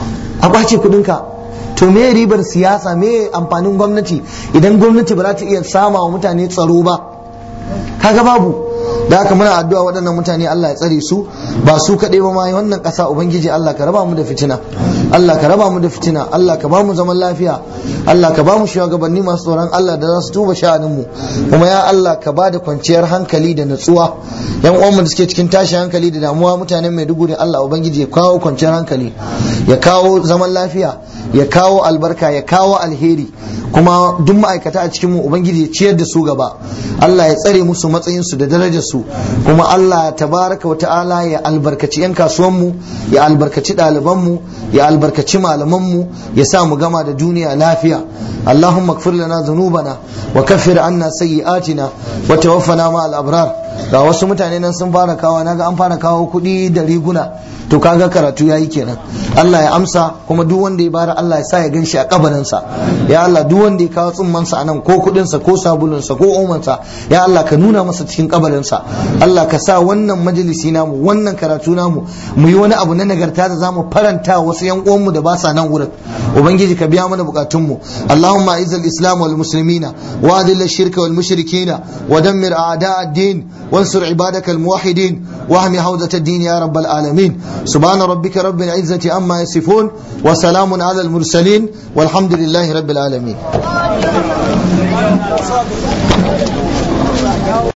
S1: a kwace kudinka. To me ribar siyasa, me amfanin gwamnati idan gwamnati ba za ta iya sama wa mutane tsaro ba? Kaga babu. Da haka muna addu'a waɗannan mutane Allah ya tsare su, ba su kaɗai ba ma wannan ƙasa ubangiji Allah ka raba mu da fitina, Allah ka raba mu da fitina, Allah ka ba mu zaman lafiya, Allah ka ba mu shugabanni masu tsoron Allah da za su tuba sha'anin mu, kuma ya Allah ka ba da kwanciyar hankali da natsuwa. Yan uwanmu da suke cikin tashin hankali da damuwa mutanen Maiduguri, Allah ubangiji ya kawo kwanciyar hankali, ya kawo zaman lafiya, ya kawo albarka, ya kawo alheri, kuma duk ma'aikata a cikin mu ubangiji ya ciyar da su gaba, Allah ya tsare musu matsayin su da darajar su, kuma Allah tabaraka wa ta'ala ya albarkaci yan kasuwan mu, ya albarkaci ɗaliban mu, ya albarkaci malaman mu, ya sa mu gama da duniya lafiya. Allahumma ighfir lana dhunubana wa kaffir anna sayyi'atina wa tawaffana ma'al abrar. Ga wasu mutane nan sun fara kawo, naga an fara kawo kuɗi da riguna, to kaga karatu yayi kenan. Allah ya amsa, kuma duk wanda ya bara Allah ya sa ya ganshi a kabarinsa. Ya Allah duk wanda ya kawo tsummansa a nan ko kuɗinsa ko sabulunsa ko omansa, ya Allah ka nuna masa cikin kabarinsa. Allah ka sa wannan majalisi namu, wannan karatu namu, mu yi wani abu na nagarta da zamu faranta wasu yan uwanmu da ba sa nan wurin. Ubangiji ka biya mana bukatunmu. Allahumma izal islam wal muslimina wa adil ash-shirka wal mushrikina wa dammir a'da' ad-din وانصر عبادك الموحدين واحمي حوزة الدين يا رب العالمين. سبحان ربك رب العزة عما يصفون وسلام على المرسلين والحمد لله رب العالمين.